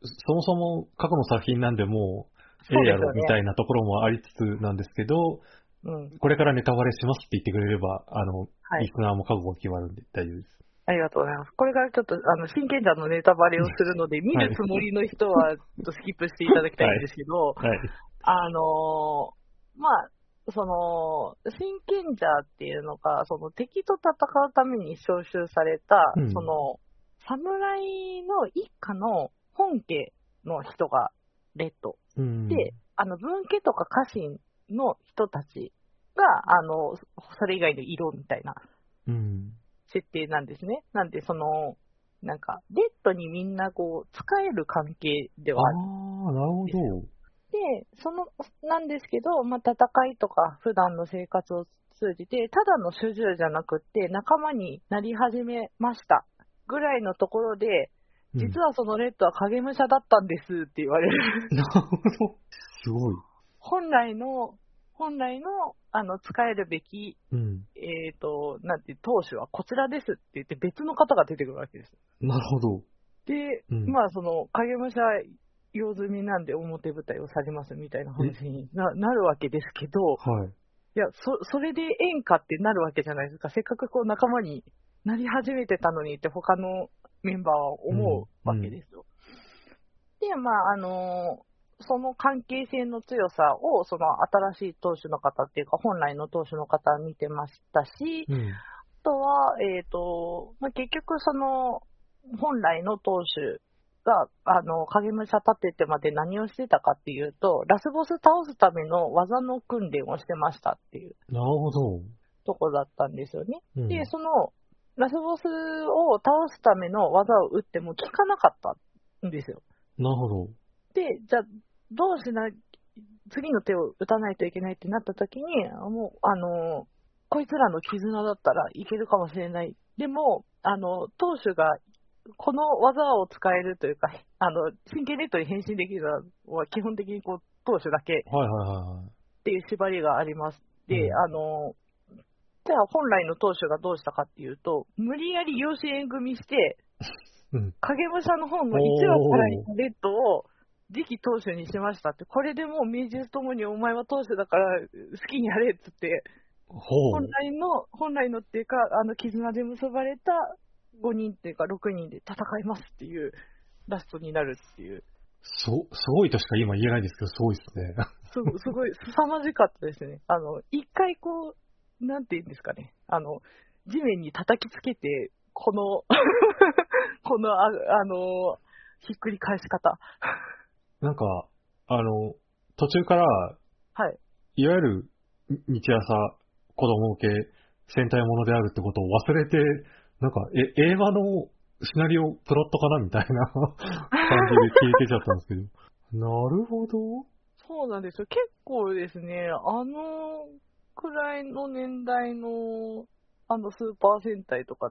そもそも過去の作品なんでもう、ええやろみたいなところもありつつなんですけど、うん、これからネタバレしますって言ってくれれば、あの、はい、リスナーも覚悟が決まるんで大丈夫です。 ありがとうございます。これからちょっと、あの、真剣者のネタバレをするので、見るつもりの人は、ちょっとスキップしていただきたいんですけど、はいはい、あのー、まあ、その、真剣者っていうのが、その敵と戦うために召集された、うん、その、侍の一家の本家の人がレッド。うん、で、あの、分家とか家臣の人たちが、あの、それ以外の色みたいな。うん設定なんですね。なんで、その、なんか、レッドにみんなこう、使える関係ではある。 ああ、なるほど。 で、その、なんですけど、まあ、戦いとか普段の生活を通じて、ただの主従じゃなくって、仲間になり始めました。ぐらいのところで、実はそのレッドは影武者だったんですって言われる。 なるほど。すごい。 本来の、本来の、あの、使えるべき、うん、えっ、ー、と、なんて、当主はこちらですって言って別の方が出てくるわけです。 なるほど。 で、うん、まあ、その、影武者用済みなんで表舞台を去りますみたいな話に な, なるわけですけど、はい。いや、そ、それで演歌ってなるわけじゃないですか。せっかくこう仲間になり始めてたのにって他のメンバーは思うわけですよ。うんうん、で、まあ、あのー、その関係性の強さを、その新しい投手の方っていうか、本来の投手の方は見てましたし、うん、あとは、えっ、ー、と、まあ、結局その、本来の投手が、あの、影武者立ててまで何をしてたかっていうと、ラスボス倒すための技の訓練をしてましたっていう。 なるほど。 とこだったんですよね。うん、で、その、ラスボスを倒すための技を打っても効かなかったんですよ。 なるほど。 で、じゃあ、どうしな、次の手を打たないといけないってなった時に、もう、あの、こいつらの絆だったらいけるかもしれない。でも、あの、投手が、この技を使えるというか、あの、真剣レッドに変身できるのは基本的にこう、投手だけっていう縛りがあります。で、うん、あの、じゃあ本来の投手がどうしたかっていうと、無理やり養子縁組して、うん、影武者の方のいちわからいたレッドを次期投手にしましたって、これでもう名実ともにお前は投手だから好きにやれっつって、本来の、本来のっていうか、あの絆で結ばれたごにんっていうかろくにんで戦いますっていうラストになるっていう。 そ、すごいとしか今言えないですけど、すごいですね。 す, すごい、凄まじかったですね。あの、一回こう、なんていうんですかね、あの、地面に叩きつけて、この、この、あ, あの、ひっくり返し方。 なんか、あの、途中から、はい。いわゆる、日朝、子供向け、戦隊ものであるってことを忘れて、なんか、え、映画のシナリオ、プロットかなみたいな感じで消えてちゃったんですけど。なるほど。 そうなんですよ。結構ですね、あのくらいの年代の、あの、スーパー戦隊とかって、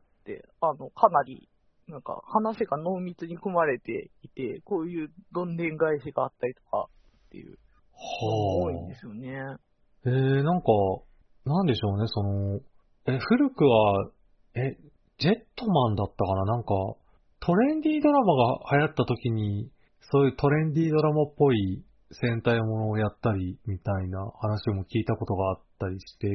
あの、かなり、なんか、話が濃密に組まれていて、こういうどんでん返しがあったりとかっていうのも多いんですよね。はあ、えー、なんか、なんでしょうね、その、え、古くは、え、ジェットマンだったかななんか、トレンディードラマが流行った時に、そういうトレンディードラマっぽい戦隊ものをやったりみたいな話も聞いたことがあったりして。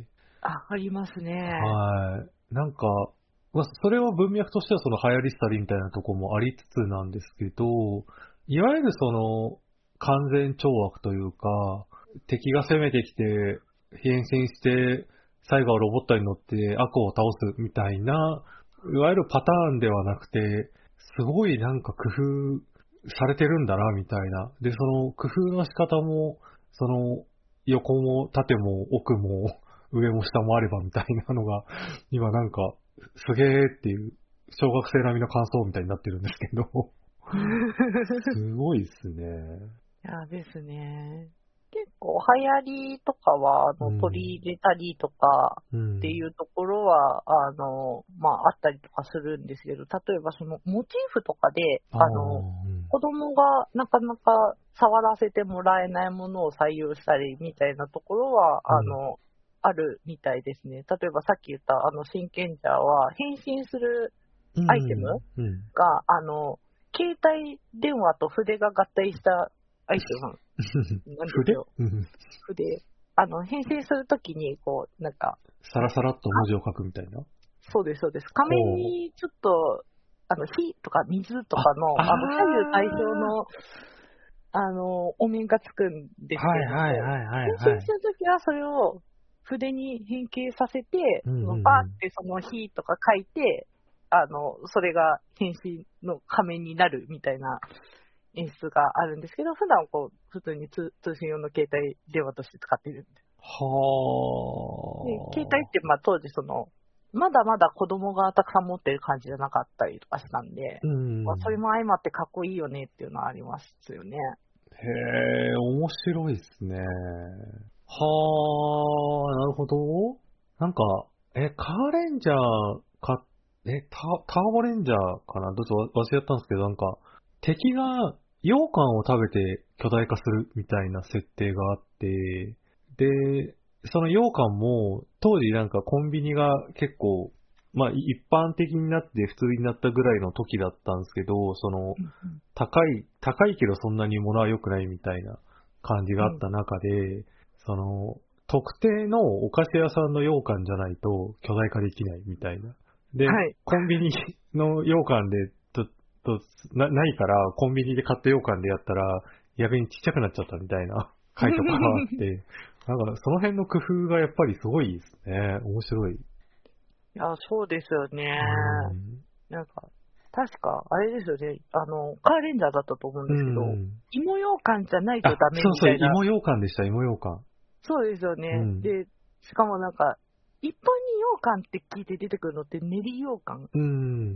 あ、ありますね。 はい。なんか、まあ、それは文脈としてはその流行り廃りみたいなところもありつつなんですけど、いわゆるその完全懲悪というか、敵が攻めてきて変身して最後はロボットに乗って悪を倒すみたいな、いわゆるパターンではなくて、すごいなんか工夫されてるんだなみたいな。で、その工夫の仕方も、その横も縦も奥も上も下もあればみたいなのが、今なんかすげーっていう小学生並みの感想みたいになってるんですけど。すごいですね。 いやですね。結構流行りとかは、あの、うん、取り入れたりとかっていうところは、うん、あの、まあ、あったりとかするんですけど、例えばそのモチーフとかで、あの、うん、子供がなかなか触らせてもらえないものを採用したりみたいなところは、あの、うん、あるみたいですね。例えばさっき言ったあの真剣者は変身するアイテムが、うんうん、あの、 携帯電話と筆が合体したアイテムなんですよ。筆筆。あの、編成するときに、こう、なんか。 サラサラっと文字を書くみたいな。 そうです、そうです。画面にちょっと、あの、火とか水とかの、あの、左右対称の、あの、お面がつくんですけども、 はいはいはいはい、はい。 編成するときはそれを筆に変形させて、うんうんうん、バーってその火とか書いて、あの、それが変身の仮面になるみたいな演出があるんですけど、普段こう、普通に通信用の携帯電話として使ってるんで。 はー。で、携帯って、まあ当時その、まだまだ子供がたくさん持ってる感じじゃなかったりとかしたんで、うんまあ、それも相まってかっこいいよねっていうのはありますよね。 へー、面白いですね。はー、なるほど。なんか、え、カーレンジャーか、え、タターボレンジャーかなどっち忘れちゃったんですけど、なんか、敵が羊羹を食べて巨大化するみたいな設定があって、で、その羊羹も、当時なんかコンビニが結構、まあ一般的になって普通になったぐらいの時だったんですけど、その、高い、高いけどそんなに物は良くないみたいな感じがあった中で、うん、その、特定のお菓子屋さんの羊羹じゃないと巨大化できないみたいな。で、はい、コンビニの羊羹でととな、ないから、コンビニで買った羊羹でやったら、逆にちっちゃくなっちゃったみたいな回とかがあって、だからその辺の工夫がやっぱりすごいですね。面白い。 いや、そうですよね。なんか、確か、あれですよね、あの、カーレンジャーだったと思うんですけど、芋羊羹じゃないとダメみたいな。 そうそう、芋羊羹でした、芋羊羹。 そうですよね。うん、で、しかもなんか、一般に羊羹って聞いて出てくるのって練り羊羹。うん、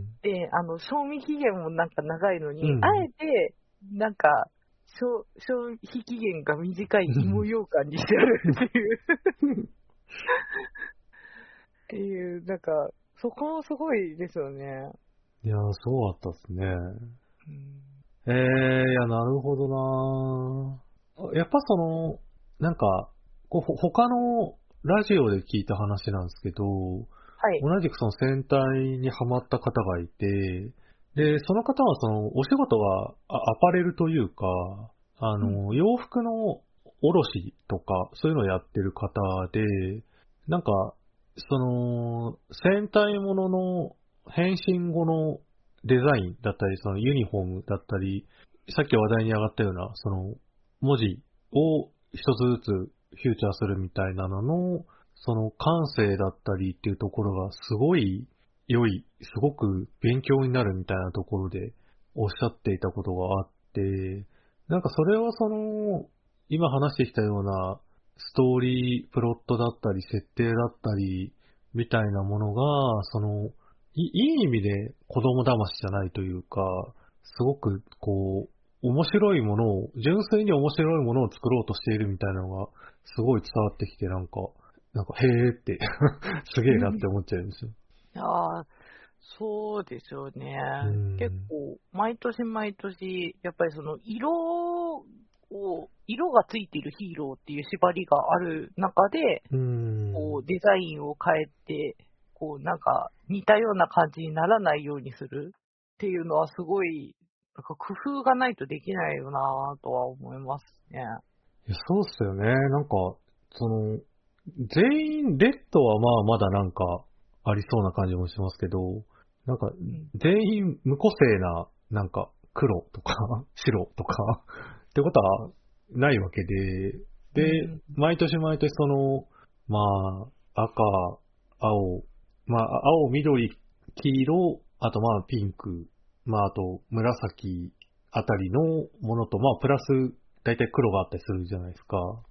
で、あの、賞味期限もなんか長いのに、うん、あえて、なんか、消費期限が短い芋羊羹にしてあるっていう。っていう、なんか、そこもすごいですよね。 いやー、そうだったっすね。うん、えー、いや、なるほどなー。やっぱその、なんか、こう他のラジオで聞いた話なんですけど、はい、同じくその戦隊にハマった方がいて、で、その方はその、お仕事はアパレルというか、あの、うん、洋服の卸とか、そういうのをやってる方で、なんか、その、戦隊ものの変身後のデザインだったり、そのユニフォームだったり、さっき話題に上がったような、その、文字を一つずつフューチャーするみたいなのの、その感性だったりっていうところがすごい良い、すごく勉強になるみたいなところでおっしゃっていたことがあって、なんかそれはその、今話してきたようなストーリー、プロットだったり、設定だったり、みたいなものが、その、いい意味で子供騙しじゃないというか、すごくこう、面白いものを、純粋に面白いものを作ろうとしているみたいなのが、すごい伝わってきて、なんか、なんか、へーってすげえなって思っちゃうんですよ。 いやー、そうですよね。結構、毎年毎年、やっぱりその、色を、色がついているヒーローっていう縛りがある中で、こう、デザインを変えて、こう、なんか、似たような感じにならないようにするっていうのはすごい、なんか工夫がないとできないよなとは思いますね。 いや、そうっすよね。なんか、その、全員レッドはまあまだなんかありそうな感じもしますけど、なんか全員無個性ななんか黒とか白とかってことはないわけで、で、うん、毎年毎年その、まあ赤、青、まあ青、緑、黄色、あとまあピンク、まああと紫あたりのものと、まあプラス大体黒があったりするじゃないですか。 はい。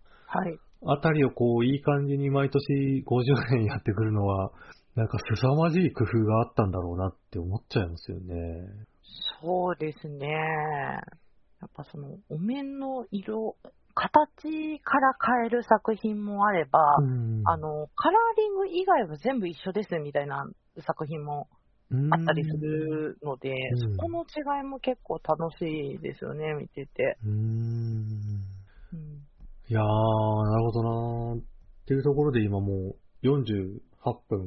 あたりをこう、いい感じに毎年ごじゅうねんやってくるのは、なんか凄まじい工夫があったんだろうなって思っちゃいますよね。 そうですね。やっぱその、お面の色、形から変える作品もあれば、うん、あの、カラーリング以外は全部一緒ですみたいな作品もあったりするので、うん、そこの違いも結構楽しいですよね、見てて。うーんうんいやー、なるほどなー。っていうところで今もうよんじゅうはっぷん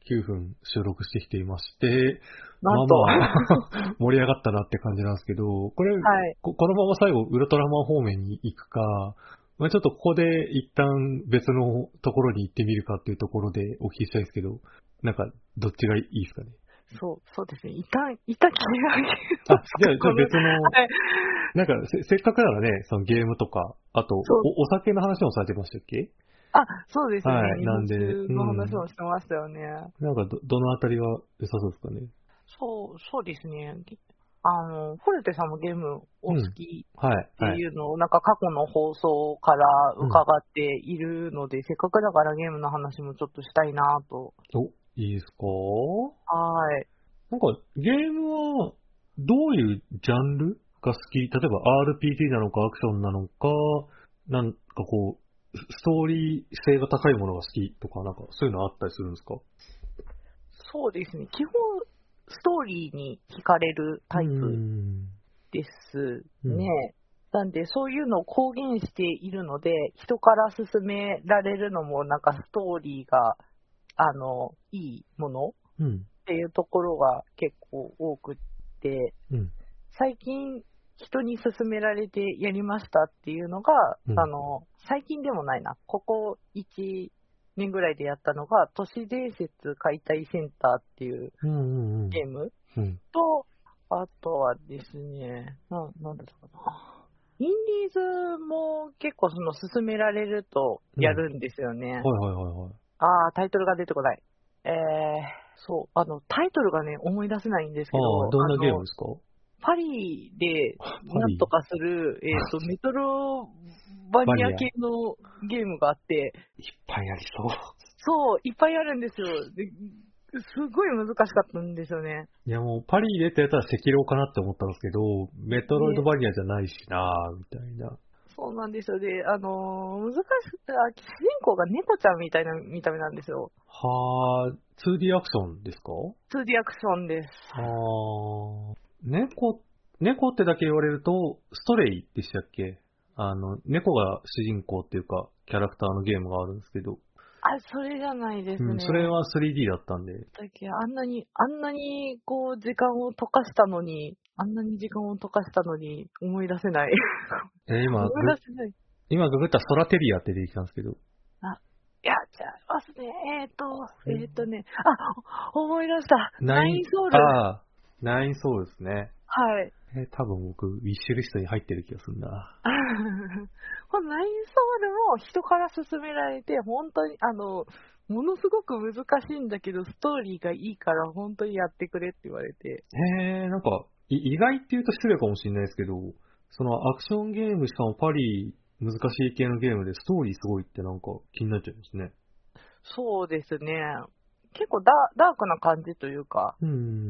きゅうふん収録してきていまして、 なんと。 まあまあ、盛り上がったなって感じなんですけど、これ、 はい、 こ, このまま最後、ウルトラマン方面に行くか、まあ、ちょっとここで一旦別のところに行ってみるかっていうところでお聞きしたいですけど、なんか、どっちがいいですかね。 そう、そうですね。いた、いた気があ、じゃあ、じゃあ別の、はい、なんかせ、せっかくならね、そのゲームとか、あと、お、お酒の話もされてましたっけ？ あ、そうですね。 はい、なんで、 日本酒の話もしてましたよね。 うん、なんかど、どのあたりが良さそうですかね。 そう、そうですね。あの、フォルテさんもゲームお好きっていうのを、なんか過去の放送から伺っているので、うん、せっかくだからゲームの話もちょっとしたいなと。 お、いいですか？ はい。 なんか、ゲームは、どういうジャンルが好き？例えば アールピージー なのかアクションなのか、なんかこう、ストーリー性が高いものが好きとか、なんかそういうのあったりするんですか？ そうですね。基本、ストーリーに惹かれるタイプですね。うん、なんで、そういうのを公言しているので、人から勧められるのも、なんかストーリーが、あの、いいもの、うん、っていうところが結構多くって、うん、最近人に勧められてやりましたっていうのが、うん、あの、最近でもないな。ここいちねんぐらいでやったのが、都市伝説解体センターっていうゲームと、うんうんうん、あとはですね、な、なんだったかな。インディーズも結構その勧められるとやるんですよね。うん、はいはいはいはい。 あー、タイトルが出てこない。えー、そう、あの、タイトルがね、思い出せないんですけど、 あどんなゲームですか？ パリでなんとかする、えっ、ー、と、メトロバニア系のゲームがあって、 いっぱいありそう。 そう、いっぱいあるんですよ。ですごい難しかったんですよね。 いやもう、パリでってやったら赤狼かなって思ったんですけど、メトロイドバニアじゃないしなぁ、みたいな。 そうなんですよ。で、あのー、難しくて、主人公が猫ちゃんみたいな見た目なんですよ。 はぁ、ツーディー アクションですか？ ツーディー アクションです。 あー、猫、猫ってだけ言われると、ストレイでしたっけ？あの、猫が主人公っていうか、キャラクターのゲームがあるんですけど。 あ、それじゃないですね。うん、 それは スリーディー だったんで。 だけあんなに、あんなに、こう、時間を溶かしたのに、あんなに時間を溶かしたのに、思い出せない。 えー、今、 思い出せない。 今ググったらソラテリアって出てきたんですけど。 あ、いや、ちゃいますね。えっ、ー、と、えっ、ー、とね、あ、思い出した。ナインソウル。 ああ、ナインソウルですね。 はい。 えー、多分僕、ウィッシュリストに入ってる気がするな。 このナインソウルも人から勧められて、本当に、あの、ものすごく難しいんだけど、ストーリーがいいから本当にやってくれって言われて。 へえ、なんか、意外って言うと失礼かもしれないですけど、そのアクションゲームしかもパリ難しい系のゲームでストーリーすごいってなんか気になっちゃいますね。 そうですね。結構ダダークな感じというか、 うん、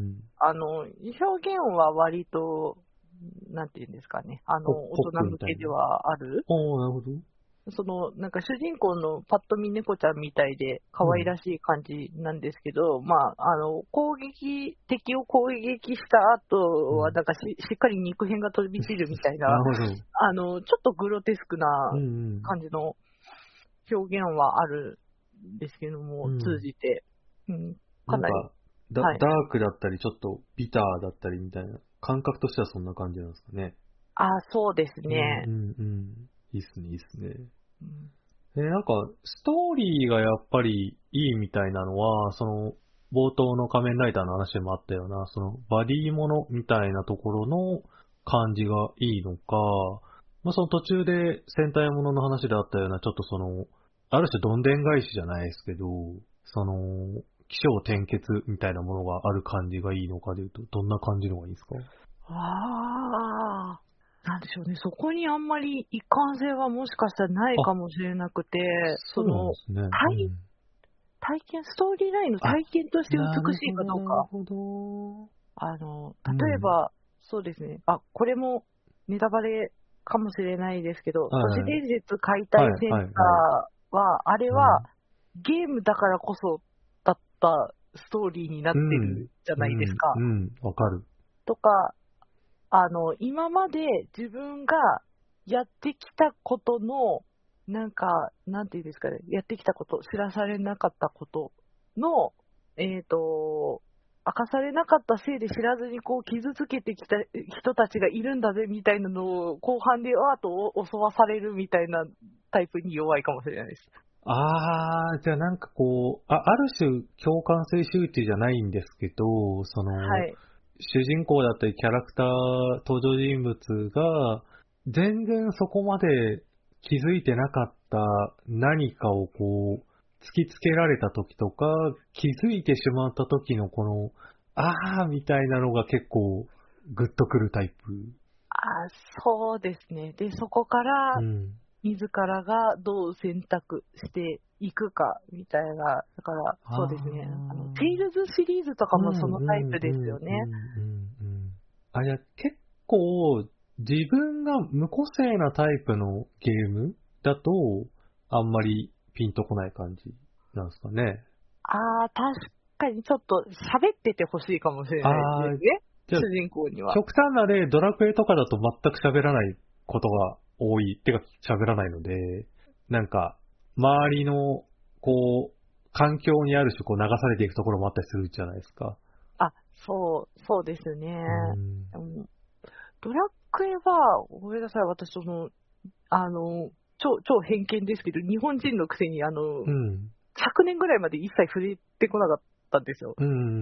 あの、表現は割と、なんていうんですかね、あの、大人向けではある。 ああ、なるほど。 その、なんか主人公のパッと見猫ちゃんみたいで可愛らしい感じなんですけど、うん、まあ、あの、攻撃、敵を攻撃した後は、なんかし、しっかり肉片が飛び散るみたいな、あの、ちょっとグロテスクな感じの表現はあるんですけども、うん、通じて、うん、かなり。 なんかダ、はい、ダークだったり、ちょっとビターだったりみたいな、感覚としてはそんな感じなんですかね。 あ、そうですね。 うんうんうん。いいっすね、いいっすね。うん、えー、なんか、ストーリーがやっぱりいいみたいなのは、その、冒頭の仮面ライダーの話でもあったような、その、バディものみたいなところの感じがいいのか、まあ、その途中で戦隊ものの話であったような、ちょっとその、ある種どんでん返しじゃないですけど、その、起承転結みたいなものがある感じがいいのかでいうと、どんな感じのがいいですか？ ああ。なんでしょうね、そこにあんまり一貫性はもしかしたらないかもしれなくて、 その、そうなんですね、 体、うん、体験、ストーリーラインの体験として美しいかどうか。 なるほど。 あの、例えば、うん、そうですね、あ、これもネタバレかもしれないですけど、都市伝説解体センターは、はいはいはい、あれは、うん、ゲームだからこそだったストーリーになってるじゃないですか。 うん、うん、わ、うん、かる。 とか、あの、今まで自分がやってきたことの、なんか、なんていうんですかね、やってきたこと、知らされなかったことのえっ、と、明かされなかったせいで知らずにこう傷つけてきた人たちがいるんだぜみたいなのを後半でわーっと襲わされるみたいなタイプに弱いかもしれないです。 あー、じゃあなんかこう、あ、ある種共感性周知じゃないんですけど、その、 はい。 主人公だったりキャラクター、登場人物が、全然そこまで気づいてなかった何かをこう、突きつけられた時とか、気づいてしまった時のこの、あーみたいなのが結構グッとくるタイプ。 あ、そうですね。で、そこから、 うん。 自らがどう選択していくかみたいな、だからそうですね、あのテイルズシリーズとかもそのタイプですよね。 うんうんうんうん。あ、いや、結構自分が無個性なタイプのゲームだとあんまりピンとこない感じなんですかね。 ああ、確かにちょっと喋っててほしいかもしれあないであ、 すね、 じゃあ主人公には。 極端な例、ドラクエとかだと全く喋らないことが多い。てか喋らないので、なんか周りのこう環境にある種こう流されていくところもあったりするじゃないですか。 あ、そう、そうですね。 うん。 でもドラクエは、ごめんなさい、私その、あの、超、超偏見ですけど、日本人のくせに、あの、 うん。 昨年ぐらいまで一切触れてこなかったんですよ。 うん。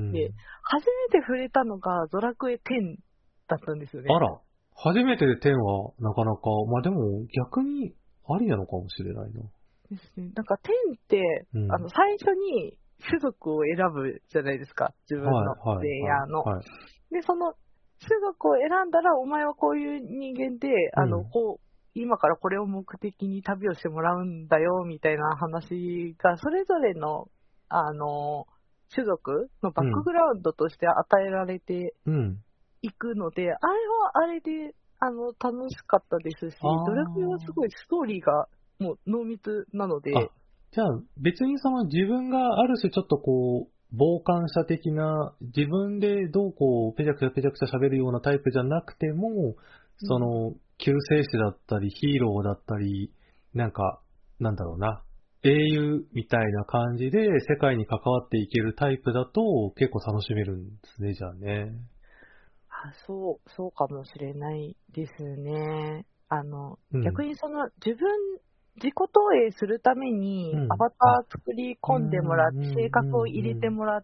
で、初めて触れたのがドラクエテンだったんですよね。 あら、初めてでテンはなかなか、まあでも逆にありなのかもしれないな。 ですね。なんかテンって、 うん。 あの、最初に種族を選ぶじゃないですか。自分のはい、はい、 プレイヤーの。 はい、はい。 で、その種族を選んだら、お前はこういう人間で、あの、 うん。 こう、今からこれを目的に旅をしてもらうんだよ、みたいな話が、それぞれの、あの、種族のバックグラウンドとして与えられてうん。 いくので、あれはあれで、あの、楽しかったですし、ドラクエはすごいストーリーがもう濃密なのああ。 で、 あ、じゃあ別にその自分がある種ちょっとこう、傍観者的な、自分でどうこう、ペチャクチャペチャクチャ喋るようなタイプじゃなくても、 うん、 その、救世主だったり、ヒーローだったり、なんか、なんだろうな、英雄みたいな感じで世界に関わっていけるタイプだと結構楽しめるんですね、じゃあね。 あ、そう、そうかもしれないですね。あの、 うん。 逆にその自分、自己投影するためにアうん。 バタあ、 ー作りう込んでもらって、 ん、うん、 性格を入れうん。 てもらって、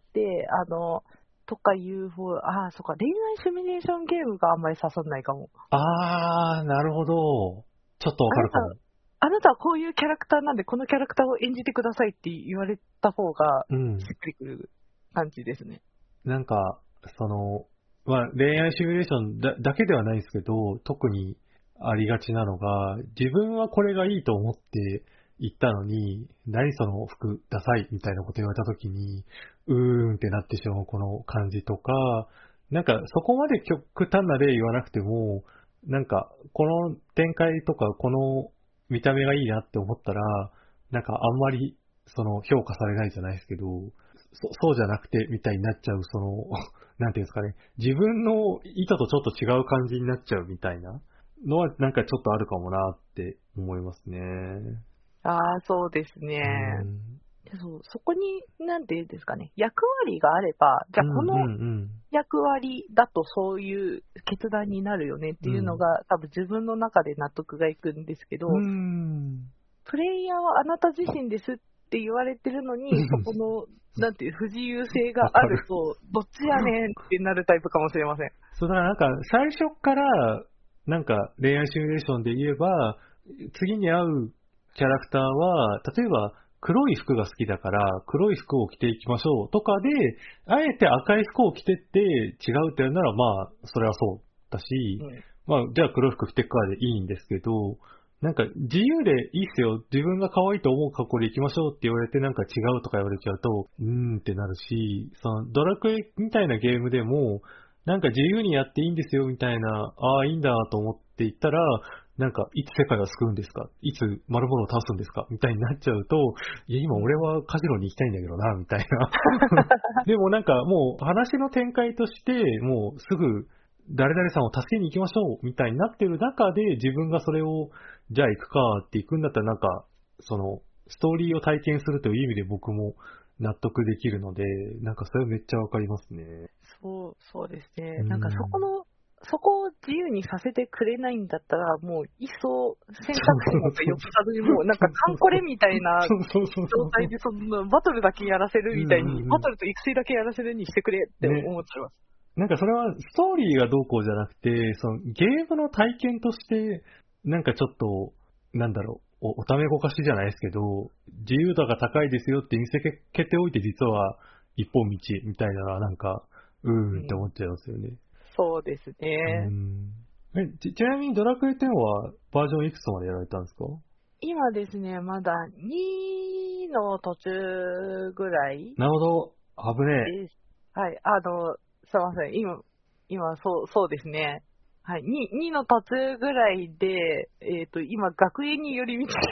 あの、とかいう方、ああ、そっか、恋愛シミュレーションゲームがあんまり刺さんないかも。 あー、なるほど。ちょっとわあなた、 かるかも。 あなたはこういうキャラクターなんで、このキャラクターを演じてくださいって言われた方が、 うん。 しっくりくる感じですね。 なんか、その、まあ、恋愛シミュレーションだだけではないですけど、特にありがちなのが、自分はこれがいいと思って行ったのに、何その服ダサいみたいなこと言われた時に、うーんってなってしまうこの感じとか、なんかそこまで極端な例言わなくても、なんかこの展開とかこの見た目がいいなって思ったら、なんかあんまりその評価されないじゃないですけど、そそうじゃなくてみたいになっちゃう、その、なんていうんですかね、自分の意図とちょっと違う感じになっちゃうみたいなのは、なんかちょっとあるかもなって思いますね。 ああ、そうですうーね。 ん。 そう、そこに、なんていうんですかね、役割があれば、じゃあこのうんうん役割だとそういう決断になるよねってうん。 いうのが、多分自分の中で納得がいくんですけうん。うーど、 ん。 プレイヤーはあなた自身ですって言われてるのに、そこの、なんていう、不自由性があわかる。 ると、どっちやねんってなるタイプかもしれません。 そう、だからなんか、最初から、なんか恋愛シミュレーションで言えば、次に会うキャラクターは、例えば、黒い服が好きだから、黒い服を着ていきましょうとかで、あえて赤い服を着てって違うってやるなら、まあ、それはそうだし、 うん。 まあ、じゃあ黒い服着てくからでいいんですけど、なんか自由でいいっすよ、自分が可愛いと思う格好で行きましょうって言われてなんか違うとか言われちゃうと、うーんってなるし、そのドラクエみたいなゲームでも、なんか自由にやっていいんですよみたいな、ああ、いいんだと思って言ったら、なんか、いつ世界を救うんですか、いつ丸物を倒すんですかみたいになっちゃうと、いや、今俺はカジノに行きたいんだけどな、みたいな。でもなんかもう話の展開として、もうすぐ誰々さんを助けに行きましょうみたいになってる中で自分がそれを、じゃあ行くかって行くんだったらなんか、その、ストーリーを体験するという意味で僕も、 納得できるので、なんかそれめっちゃわかりますね。 そう、そうですね。うん、なんかそこの、そこを自由にさせてくれないんだったら、もういっそ選択肢なんかよくさずに、もうなんかカンコレみたいな状態で、そのバトルだけやらせるみたいに、バトルと育成だけやらせるにしてくれって思っちゃいます。ね、 なんかそれはストーリーがどうこうじゃなくて、そのゲームの体験として、なんかちょっと、なんだろう、お、おためごかしじゃないですけど、自由度が高いですよって見せかけておいて、実は一本道みたいなのはなんか、うーんって思っちゃいますよね。うん、 そうですね。 うんえち。ちなみにドラクエテンはバージョンいくつまでやられたんですか？ 今ですね、まだにの途中ぐらい。 なるほど。危ねえ。はい、あの、すいません。今、今、そう、そうですね。はい。に、にの途中ぐらいで、えっ、ー、と、今、学園に寄り道して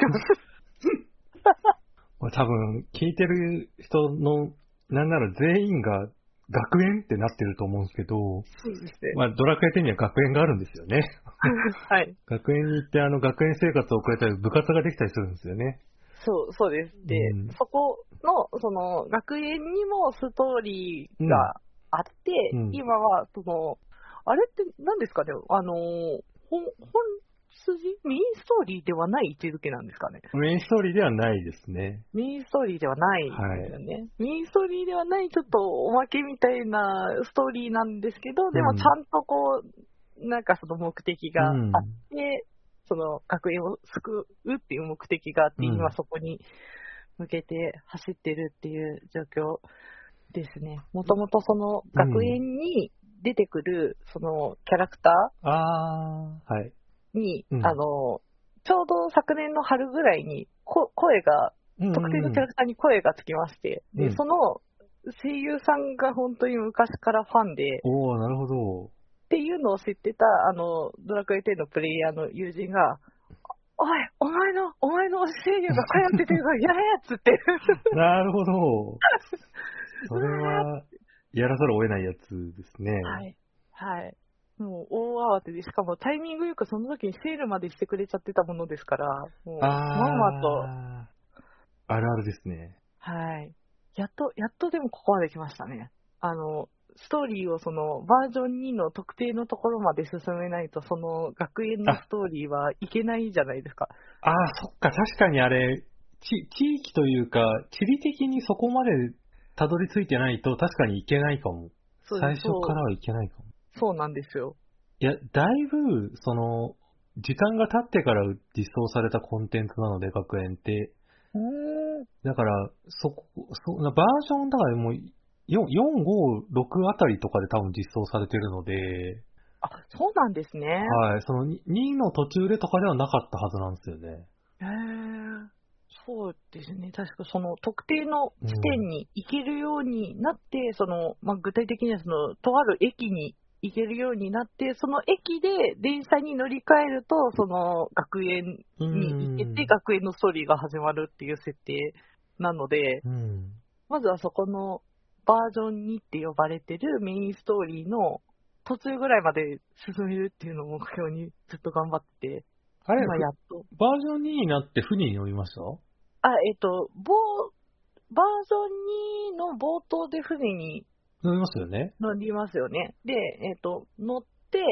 ます。多分、聞いてる人の、なんなら全員が学園ってなってると思うんですけど、 そうですね。 まあ、ドラクエテンには学園があるんですよね。 はい。 学園に行って、あの、学園生活を送れたり、部活ができたりするんですよね。 そう、そうです。で、うん、そこの、その、学園にもストーリーがあって、うん、今は、その、あれって何ですかね、あの、本、本筋メインストーリーではない位置づけなんですかね。 メインストーリーではないですね。 メインストーリーではないですよね。はい、メインストーリーではない、ちょっとおまけみたいなストーリーなんですけど、でもちゃんとこう、なんかその目的があって、うん、その学園を救うっていう目的があって、うん、今そこに向けて走ってるっていう状況ですね。もともとその学園に出てくるそのキャラクターに、うん、あの、ちょうど昨年の春ぐらいにこ声が、特定のキャラクターに声がつきまして、うんうん、でその声優さんが本当に昔からファンで、 おー、なるほど。 っていうのを知ってた、あの、ドラクエテンのプレイヤーの友人が、おい、お前の、お前の声優がこうやっててるからやれやっつって。 なるほど。それは、やらざるを得ないやつですね。 はい。はい。もう大慌てで、しかもタイミングよくその時にセールまでしてくれちゃってたものですから、もう、まんまと。 あるあるですね。 はい。やっと、やっとでもここまで来ましたね。あの、ストーリーをそのバージョンにの特定のところまで進めないと、その学園のストーリーはいけないじゃないですか。 ああ、そっか、確かにあれ、ち地域というか、地理的にそこまでたどり着いてないと確かにいけないかも。最初からはいけないかも。 そうなんですよ。 いや、だいぶ、その、時間が経ってから実装されたコンテンツなので、学園って。だから、そこ、そバージョンだからもう、よん、ご、ろくあたりとかで多分実装されてるので。 あ、そうなんですね。 はい。そのにの途中でとかではなかったはずなんですよね。 へー。そうですね。確かその特定の地点に行けるようになって、うん、その、まあ、具体的にはその、とある駅に行けるようになって、その駅で電車に乗り換えると、その学園に行けて、学園のストーリーが始まるっていう設定なので、うん、まずはそこのバージョンにって呼ばれてるメインストーリーの途中ぐらいまで進めるっていうのを目標にずっと頑張ってて、 あれ、今やっと。バージョンにになって船に乗りました？ あ、えっと、ボバージョンにの冒頭で船に乗りますよね。 乗りますよね。で、えっと、乗って、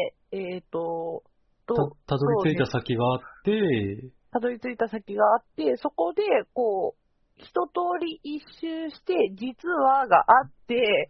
えっと、 た、たどり着いた先があって、 たどり着いた先があって、そこで、こう、一通り一周して、実はがあって、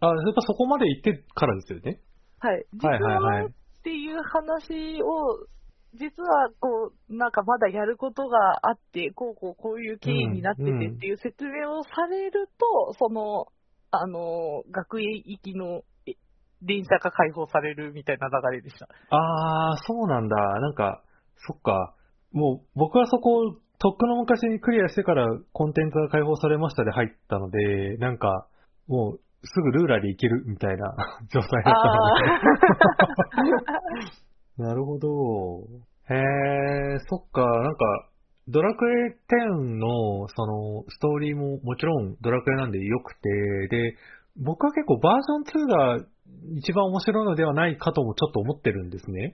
あ、やっぱそこまで行ってからですよね。 はい。実はっていう話を、実は、こう、なんかまだやることがあって、こうこうこういう経緯になっててっていう説明をされると、うんうん、その、あの、学園行きの電車が開放されるみたいな流れでした。 あー、そうなんだ。なんか、そっか。もう、僕はそこを、とっくの昔にクリアしてからコンテンツが開放されましたで入ったので、なんか、もう、すぐルーラーで行けるみたいな状態だったので。なるほど。へー、そっか、なんか、ドラクエテンの、その、ストーリーももちろんドラクエなんで良くて、で、僕は結構バージョンツーが一番面白いのではないかともちょっと思ってるんですね。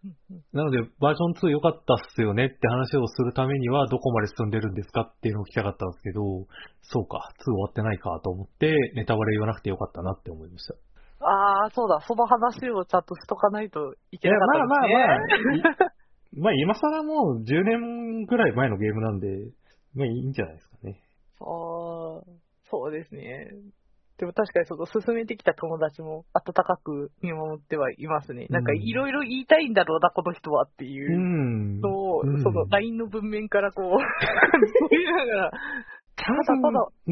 なので、バージョンツー良かったっすよねって話をするためには、どこまで進んでるんですかっていうのを聞きたかったんですけど、そうか、ツー終わってないかと思って、ネタバレ言わなくてよかったなって思いました。 ああ、そうだ、その話をちゃんとしとかないといけなかったですね。 まあまあまあ、まあ今更もうじゅうねんぐらい前のゲームなんで、まあいいんじゃないですかね。 ああ、そうですね。でも確かにその進めてきた友達も温かく見守ってはいますね。なんかいろいろ言いたいんだろうな、この人はっていうのを、うん、その ライン の文面からこう、そういながら、 ただただ、うん。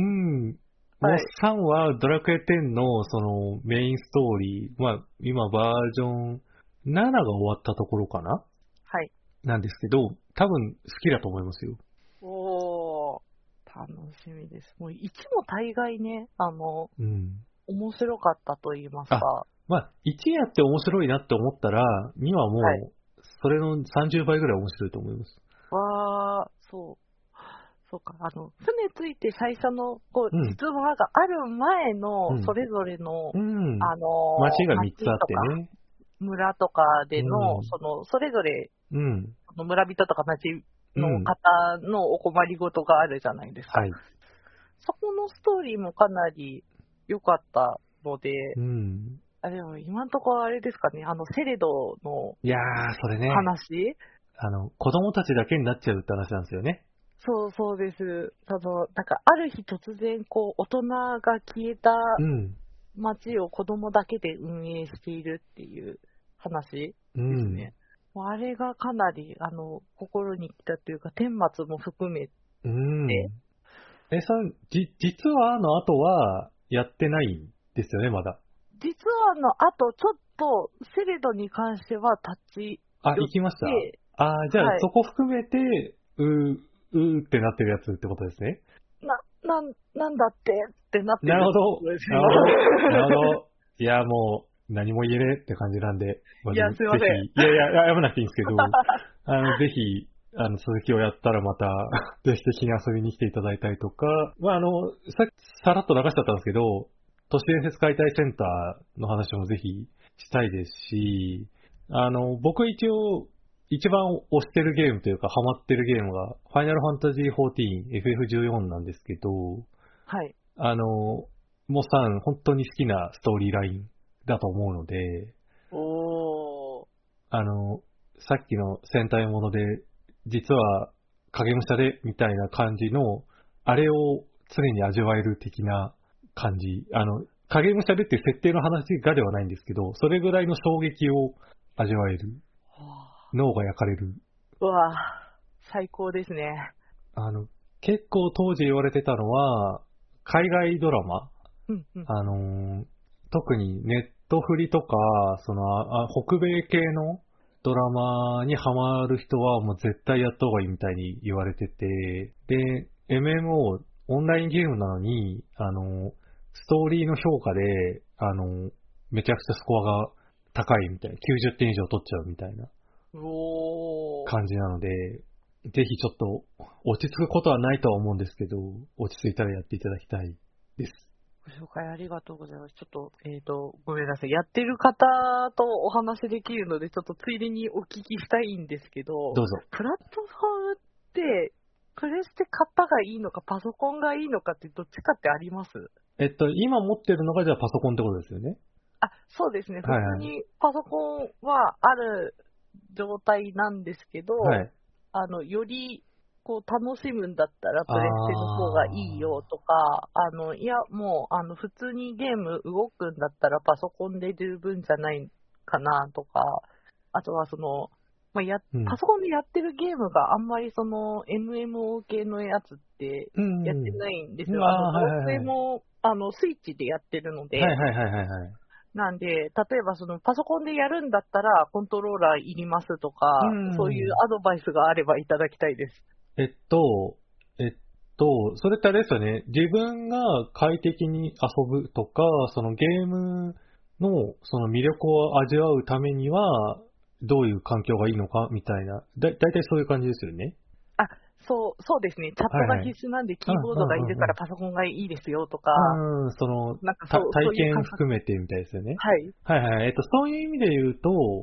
もうさんはドラクエテンのそのメインストーリー、まあ今バージョンななが終わったところかなはい。 なんですけど、多分好きだと思いますよ。 おー、楽しみです。もういちも大概ね、あの、うん、面白かったと言いますか。 あ、まあいちやって面白いなって思ったら、にはもう、それのさんじゅうばいぐらい面白いと思います。 わー、そう。そうか、あの、船ついて最初の、こう、実話がある前の、それぞれの、うん、あの、 街がみっつあってね。 村とかでの、うん、その、それぞれ、うん、その村人とか町の方のお困りごとがあるじゃないですか。はい、そこのストーリーもかなり良かったので、うん、あでも今のところあれですかね、あの、セレドの話。 いやー、それね。話あの、子供たちだけになっちゃうって話なんですよね。 そうそうです。その、なんか、ある日突然、こう、大人が消えた街を子供だけで運営しているっていう話ですね。うん、あれがかなり、あの、心に来たというか、顛末も含めて。うん、 え、さん、じ、実はの後は、やってないんですよね、まだ。 実はの後、ちょっと、セレドに関しては立ちあ、行きました。あ、じゃあ、はい、そこ含めて、うー、うーってなってるやつってことですね。 な、なん、なんだってってなってる。 なるほど。なるほど。なるほど。いや、もう、何も言えねえって感じなんで。 まあ、いや、すいません。 いやいや、やめなくていいんですけど、あの、ぜひ、あの、続きをやったらまた、ぜひ的に遊びに来ていただいたりとか、まあ、あの、さっきさらっと流しちゃったんですけど、都市伝説解体センターの話もぜひしたいですし、あの、僕一応、一番推してるゲームというか、ハマってるゲームが、ファイナルファンタジーじゅうよん、エフエフじゅうよん なんですけど、 はい。 あの、モさん、本当に好きなストーリーラインだと思うので、 おー。 あの、さっきの戦隊もので、実は影武者で、みたいな感じの、あれを常に味わえる的な感じ。あの、影武者でっていう設定の話がではないんですけど、それぐらいの衝撃を味わえる。脳が焼かれる。 うわぁ、最高ですね。 あの、結構当時言われてたのは、海外ドラマ、 うんうん、 あのー、特にネットフリとか、そのあ、北米系のドラマにハマる人はもう絶対やった方がいいみたいに言われてて、で、エムエムオー、オンラインゲームなのに、あのー、ストーリーの評価で、あのー、めちゃくちゃスコアが高いみたいな、きゅうじゅってん以上取っちゃうみたいな。感じなので、ぜひちょっと落ち着くことはないとは思うんですけど、落ち着いたらやっていただきたいです。 ご紹介ありがとうございます。ちょっと、えっと、ごめんなさい。やってる方とお話できるので、ちょっとついでにお聞きしたいんですけど、 どうぞ。 プラットフォームって、プレステ買ったがいいのか、パソコンがいいのかってどっちかってあります？ えっと、今持ってるのがじゃあパソコンってことですよね。 あ、そうですね。普通にパソコンはある状態なんですけど、はい、あの、より、こう、楽しむんだったら、プレステの方がいいよとか、あの、いや、もう、あの、普通にゲーム動くんだったら、パソコンで十分じゃないかなとか、あとは、その、まあ、や、パソコンでやってるゲームがあんまりその、エムエムオー 系のやつってやってないんですよ。うんうん、あの、ドラクエも、あの、スイッチでやってるので、 はいはいはいはい、はい。 なんで、例えばそのパソコンでやるんだったらコントローラーいりますとか、うん、そういうアドバイスがあればいただきたいです。 えっと、えっと、それってあれですよね、自分が快適に遊ぶとか、そのゲームのその魅力を味わうためには、どういう環境がいいのかみたいな、だ、だいたいそういう感じですよね。 あ、そう、そうですね。チャットが必須なんで、キーボードがいるからパソコンがいいですよとか。 うん、その、なんかそう体験含めてみたいですよね。 はい。 はいはい。えっと、そういう意味で言うと、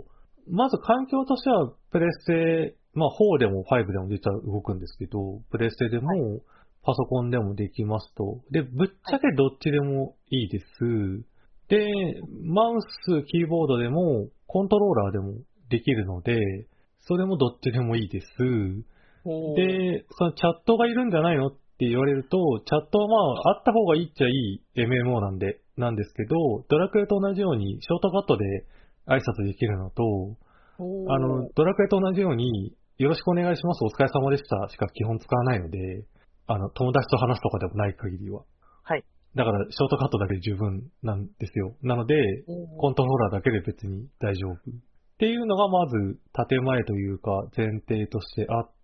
まず環境としては、プレステ、まあフォーでもファイブでも実は動くんですけど、プレステでも、はい、パソコンでもできますと。で、ぶっちゃけどっちでもいいです。で、マウス、キーボードでも、コントローラーでもできるので、それもどっちでもいいです。で、そのチャットがいるんじゃないのって言われると、チャットはまあ、あった方がいいっちゃいい エムエムオー なんで、なんですけど、ドラクエと同じように、ショートカットで挨拶できるのと、あの、ドラクエと同じように、よろしくお願いします、お疲れ様でしたしか基本使わないので、あの、友達と話すとかでもない限りは。 はい。 だから、ショートカットだけで十分なんですよ。なので、コントローラーだけで別に大丈夫。っていうのがまず、建前というか、前提としてあって、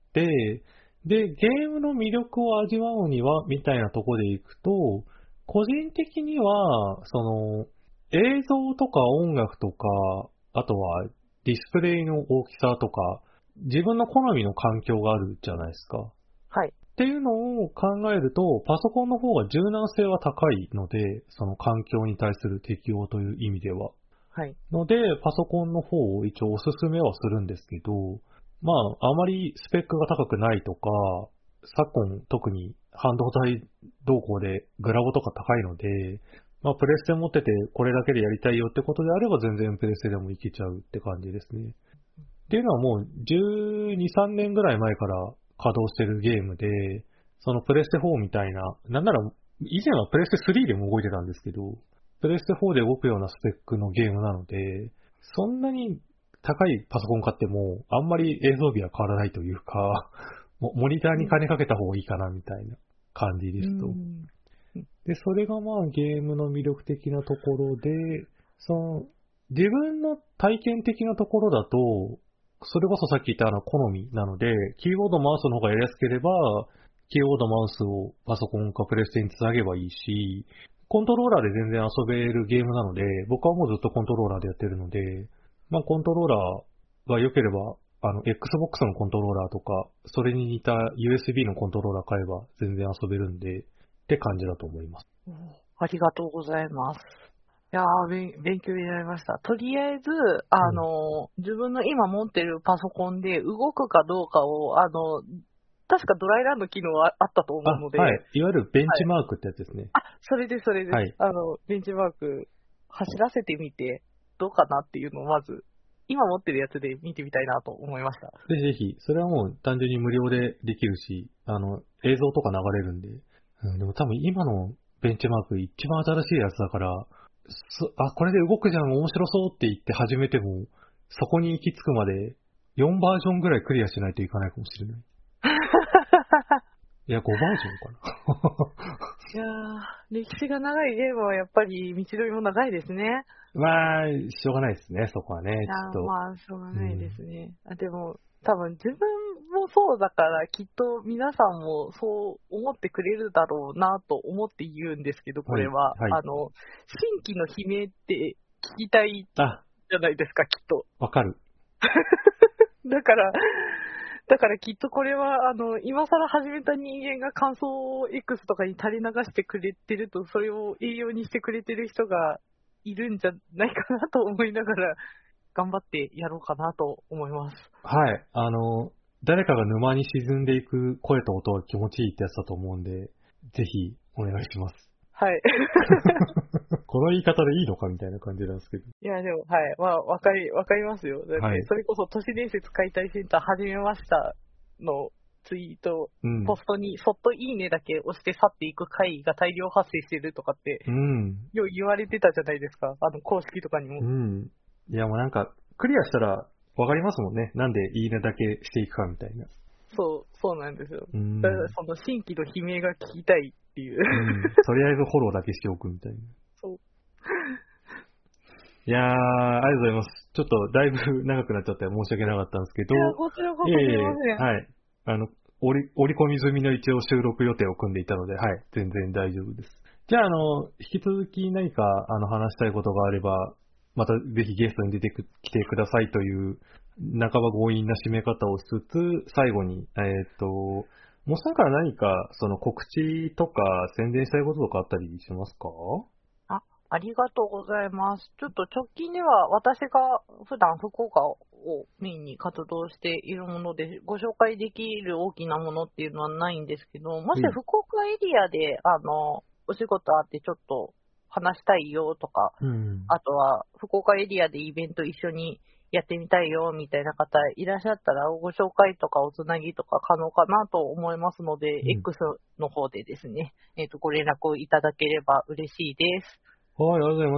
で、ゲームの魅力を味わうには、みたいなところでいくと、個人的には、その、映像とか音楽とか、あとはディスプレイの大きさとか、自分の好みの環境があるじゃないですか。 はい。 っていうのを考えると、パソコンの方が柔軟性は高いので、その環境に対する適応という意味では。 はい。 ので、パソコンの方を一応おすすめはするんですけど、まあ、あまりスペックが高くないとか、昨今特に半導体動向でグラボとか高いので、まあ、プレステ持っててこれだけでやりたいよってことであれば全然プレステでもいけちゃうって感じですね。っていうのはもうじゅうに、さんねんぐらい前から稼働してるゲームで、そのプレステフォーみたいな、なんなら以前はプレステスリーでも動いてたんですけど、プレステフォーで動くようなスペックのゲームなので、そんなに高いパソコン買っても、あんまり映像美は変わらないというか、モニターに金かけた方がいいかなみたいな感じですと。で、それがまあゲームの魅力的なところで、その、自分の体験的なところだと、それこそさっき言ったあの好みなので、キーボードマウスの方がやりやすければ、キーボードマウスをパソコンかプレステにつなげばいいし、コントローラーで全然遊べるゲームなので、僕はもうずっとコントローラーでやってるので、まあコントローラーが良ければ、あの、Xbox のコントローラーとか、それに似た ユーエスビー のコントローラー買えば全然遊べるんで、って感じだと思います。 ありがとうございます。いやー、勉、勉強になりました。とりあえず、あの、うん、自分の今持ってるパソコンで動くかどうかを、あの、確かドライランの機能はあったと思うので。 はい。いわゆるベンチマークってやつですね。 はい、あ、それです、それです。はい、あの、ベンチマーク走らせてみて、どうかなっていうのをまず、今持ってるやつで見てみたいなと思いました。 ぜひぜひ、それはもう単純に無料でできるし、あの、映像とか流れるんで。うん、でも多分今のベンチマーク一番新しいやつだから、そあ、これで動くじゃん、面白そうって言って始めても、そこに行き着くまでよんバージョンぐらいクリアしないといかないかもしれない。いや、ごバージョンかな。 いやー、歴史が長いゲームはやっぱり道のりも長いですね。 まあ、しょうがないですね、そこはね。 いやー、まあ、しょうがないですね。うん、あでも、多分自分もそうだから、きっと皆さんもそう思ってくれるだろうなと思って言うんですけど、これは。はいはい、あの、新規の悲鳴って聞きたいじゃないですか、きっと。 わかる。 だから、だからきっとこれは、あの、今更始めた人間が感想を X とかに垂れ流してくれてると、それを栄養にしてくれてる人がいるんじゃないかなと思いながら、頑張ってやろうかなと思います。 はい。あの、誰かが沼に沈んでいく声と音が気持ちいいってやつだと思うんで、ぜひお願いします。 はい。 この言い方でいいのかみたいな感じなんですけど。 いや、でも、はい。まあ、わかり、わかりますよ。だって、それこそ都市伝説解体センター始めましたのツイート、うん、ポストにそっといいねだけ押して去っていく回が大量発生してるとかって、うん、よう言われてたじゃないですか。あの、公式とかにも。 うん。いや、もうなんか、クリアしたらわかりますもんね。なんでいいねだけしていくかみたいな。 そう、そうなんですよ。うん、だからその新規の悲鳴が聞きたいっていう。うん、 とりあえずフォローだけしておくみたいな。 そう。 いやー、ありがとうございます。ちょっとだいぶ長くなっちゃって申し訳なかったんですけど。いや、こちらこそすいません。 はい。あの、折り、折り込み済みの一応収録予定を組んでいたので、はい、全然大丈夫です。じゃあ、あの、引き続き何か、あの、話したいことがあれば、またぜひゲストに出てきてくださいという、半ば強引な締め方をしつつ、最後に、えー、っと、もしさんから何か、その告知とか宣伝したいこととかあったりしますか？ あ、ありがとうございます。ちょっと直近では私が普段福岡をメインに活動しているもので、ご紹介できる大きなものっていうのはないんですけど、もし福岡エリアで、あの、お仕事あってちょっと話したいよとか、 うん、 あとは福岡エリアでイベント一緒にやってみたいよみたいな方いらっしゃったら、ご紹介とかおつなぎとか可能かなと思いますので、うん、X の方でですね、えっと、ご連絡をいただければ嬉しいです。 はい、ありがとうございます。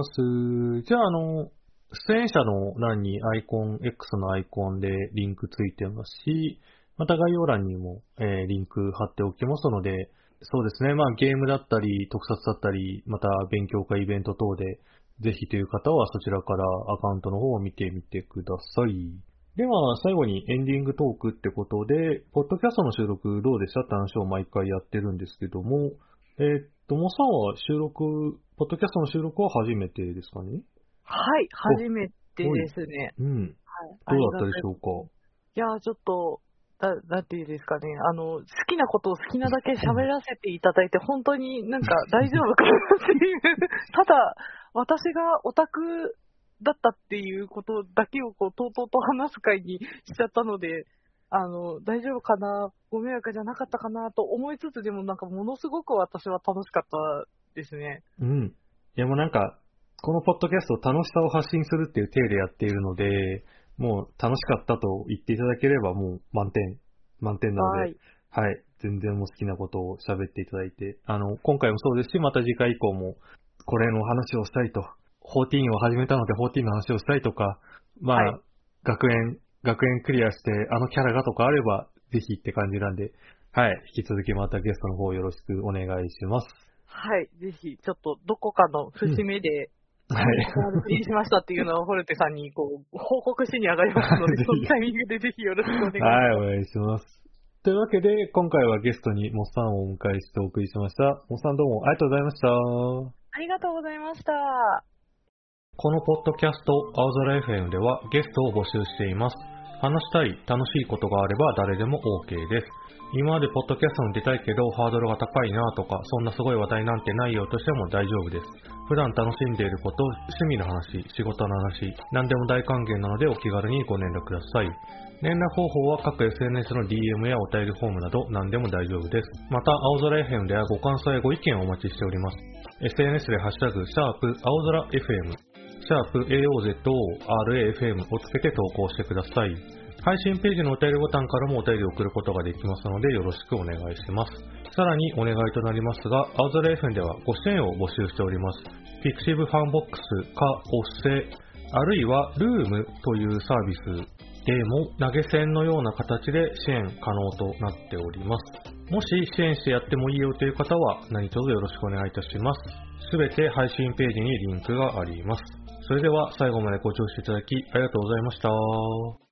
じゃあ、あの、出演者の欄にアイコン、X のアイコンでリンクついてますし、また概要欄にも、えー、リンク貼っておきますので、そうですね、まあゲームだったり、特撮だったり、また勉強会イベント等で、ぜひという方はそちらからアカウントの方を見てみてください。では、最後にエンディングトークってことで、ポッドキャストの収録どうでしたって話を毎回やってるんですけども、えー、っと、もさんは収録、ポッドキャストの収録は初めてですかね？ はい、初めてですね。 うん。はい、どうだったでしょうか？ いやー、ちょっと、だ、なんていうんですかね、あの、好きなことを好きなだけ喋らせていただいて、本当になんか大丈夫かなっていう、ただ、私がオタクだったっていうことだけをこう、とうとうと話す会にしちゃったので、あの、大丈夫かな、ご迷惑じゃなかったかなと思いつつ、でもなんかものすごく私は楽しかったですね。 うん。いやもうなんか、このポッドキャスト楽しさを発信するっていう体でやっているので、もう楽しかったと言っていただければもう満点、満点なので、はい、はい、全然もう好きなことを喋っていただいて、あの、今回もそうですし、また次回以降もこれの話をしたいと、フォーティーンを始めたのでフォーティーンの話をしたいとか、まあ、はい、学園、学園クリアしてあのキャラがとかあれば、ぜひって感じなんで、はい、引き続きまたゲストの方よろしくお願いします。 はい、ぜひ、ちょっとどこかの節目で、うんはい。しましたっていうのをフォルテさんにこう報告しに上がりますので、そのタイミングでぜひよろしくお願いします。 はい、お願いします。というわけで、今回はゲストにモッさんをお迎えしてお送りしました。モッさんどうもありがとうございました。 ありがとうございました。 このポッドキャスト、青空 エフエム ではゲストを募集しています。話したい、楽しいことがあれば誰でも OK です。今までポッドキャストに出たいけどハードルが高いなとか、そんなすごい話題なんてないよとしても大丈夫です。普段楽しんでいること、趣味の話、仕事の話、何でも大歓迎なのでお気軽にご連絡ください。連絡方法は各 エスエヌエス の ディーエム やお便りフォームなど何でも大丈夫です。また、青空 エフエム ではご感想やご意見をお待ちしております。エスエヌエス でハッシュタグ、シャープ、青空 エフエム、シャープ エーオーゼットオーアールエーエフエム をつけて投稿してください。配信ページのお便りボタンからもお便りを送ることができますのでよろしくお願いします。さらにお願いとなりますが、青空 エフエム ではご支援を募集しております。ピクシブファンボックスかおっせ、あるいはルームというサービスでも投げ銭のような形で支援可能となっております。もし支援してやってもいいよという方は何卒よろしくお願いいたします。すべて配信ページにリンクがあります。それでは最後までご聴取いただきありがとうございました。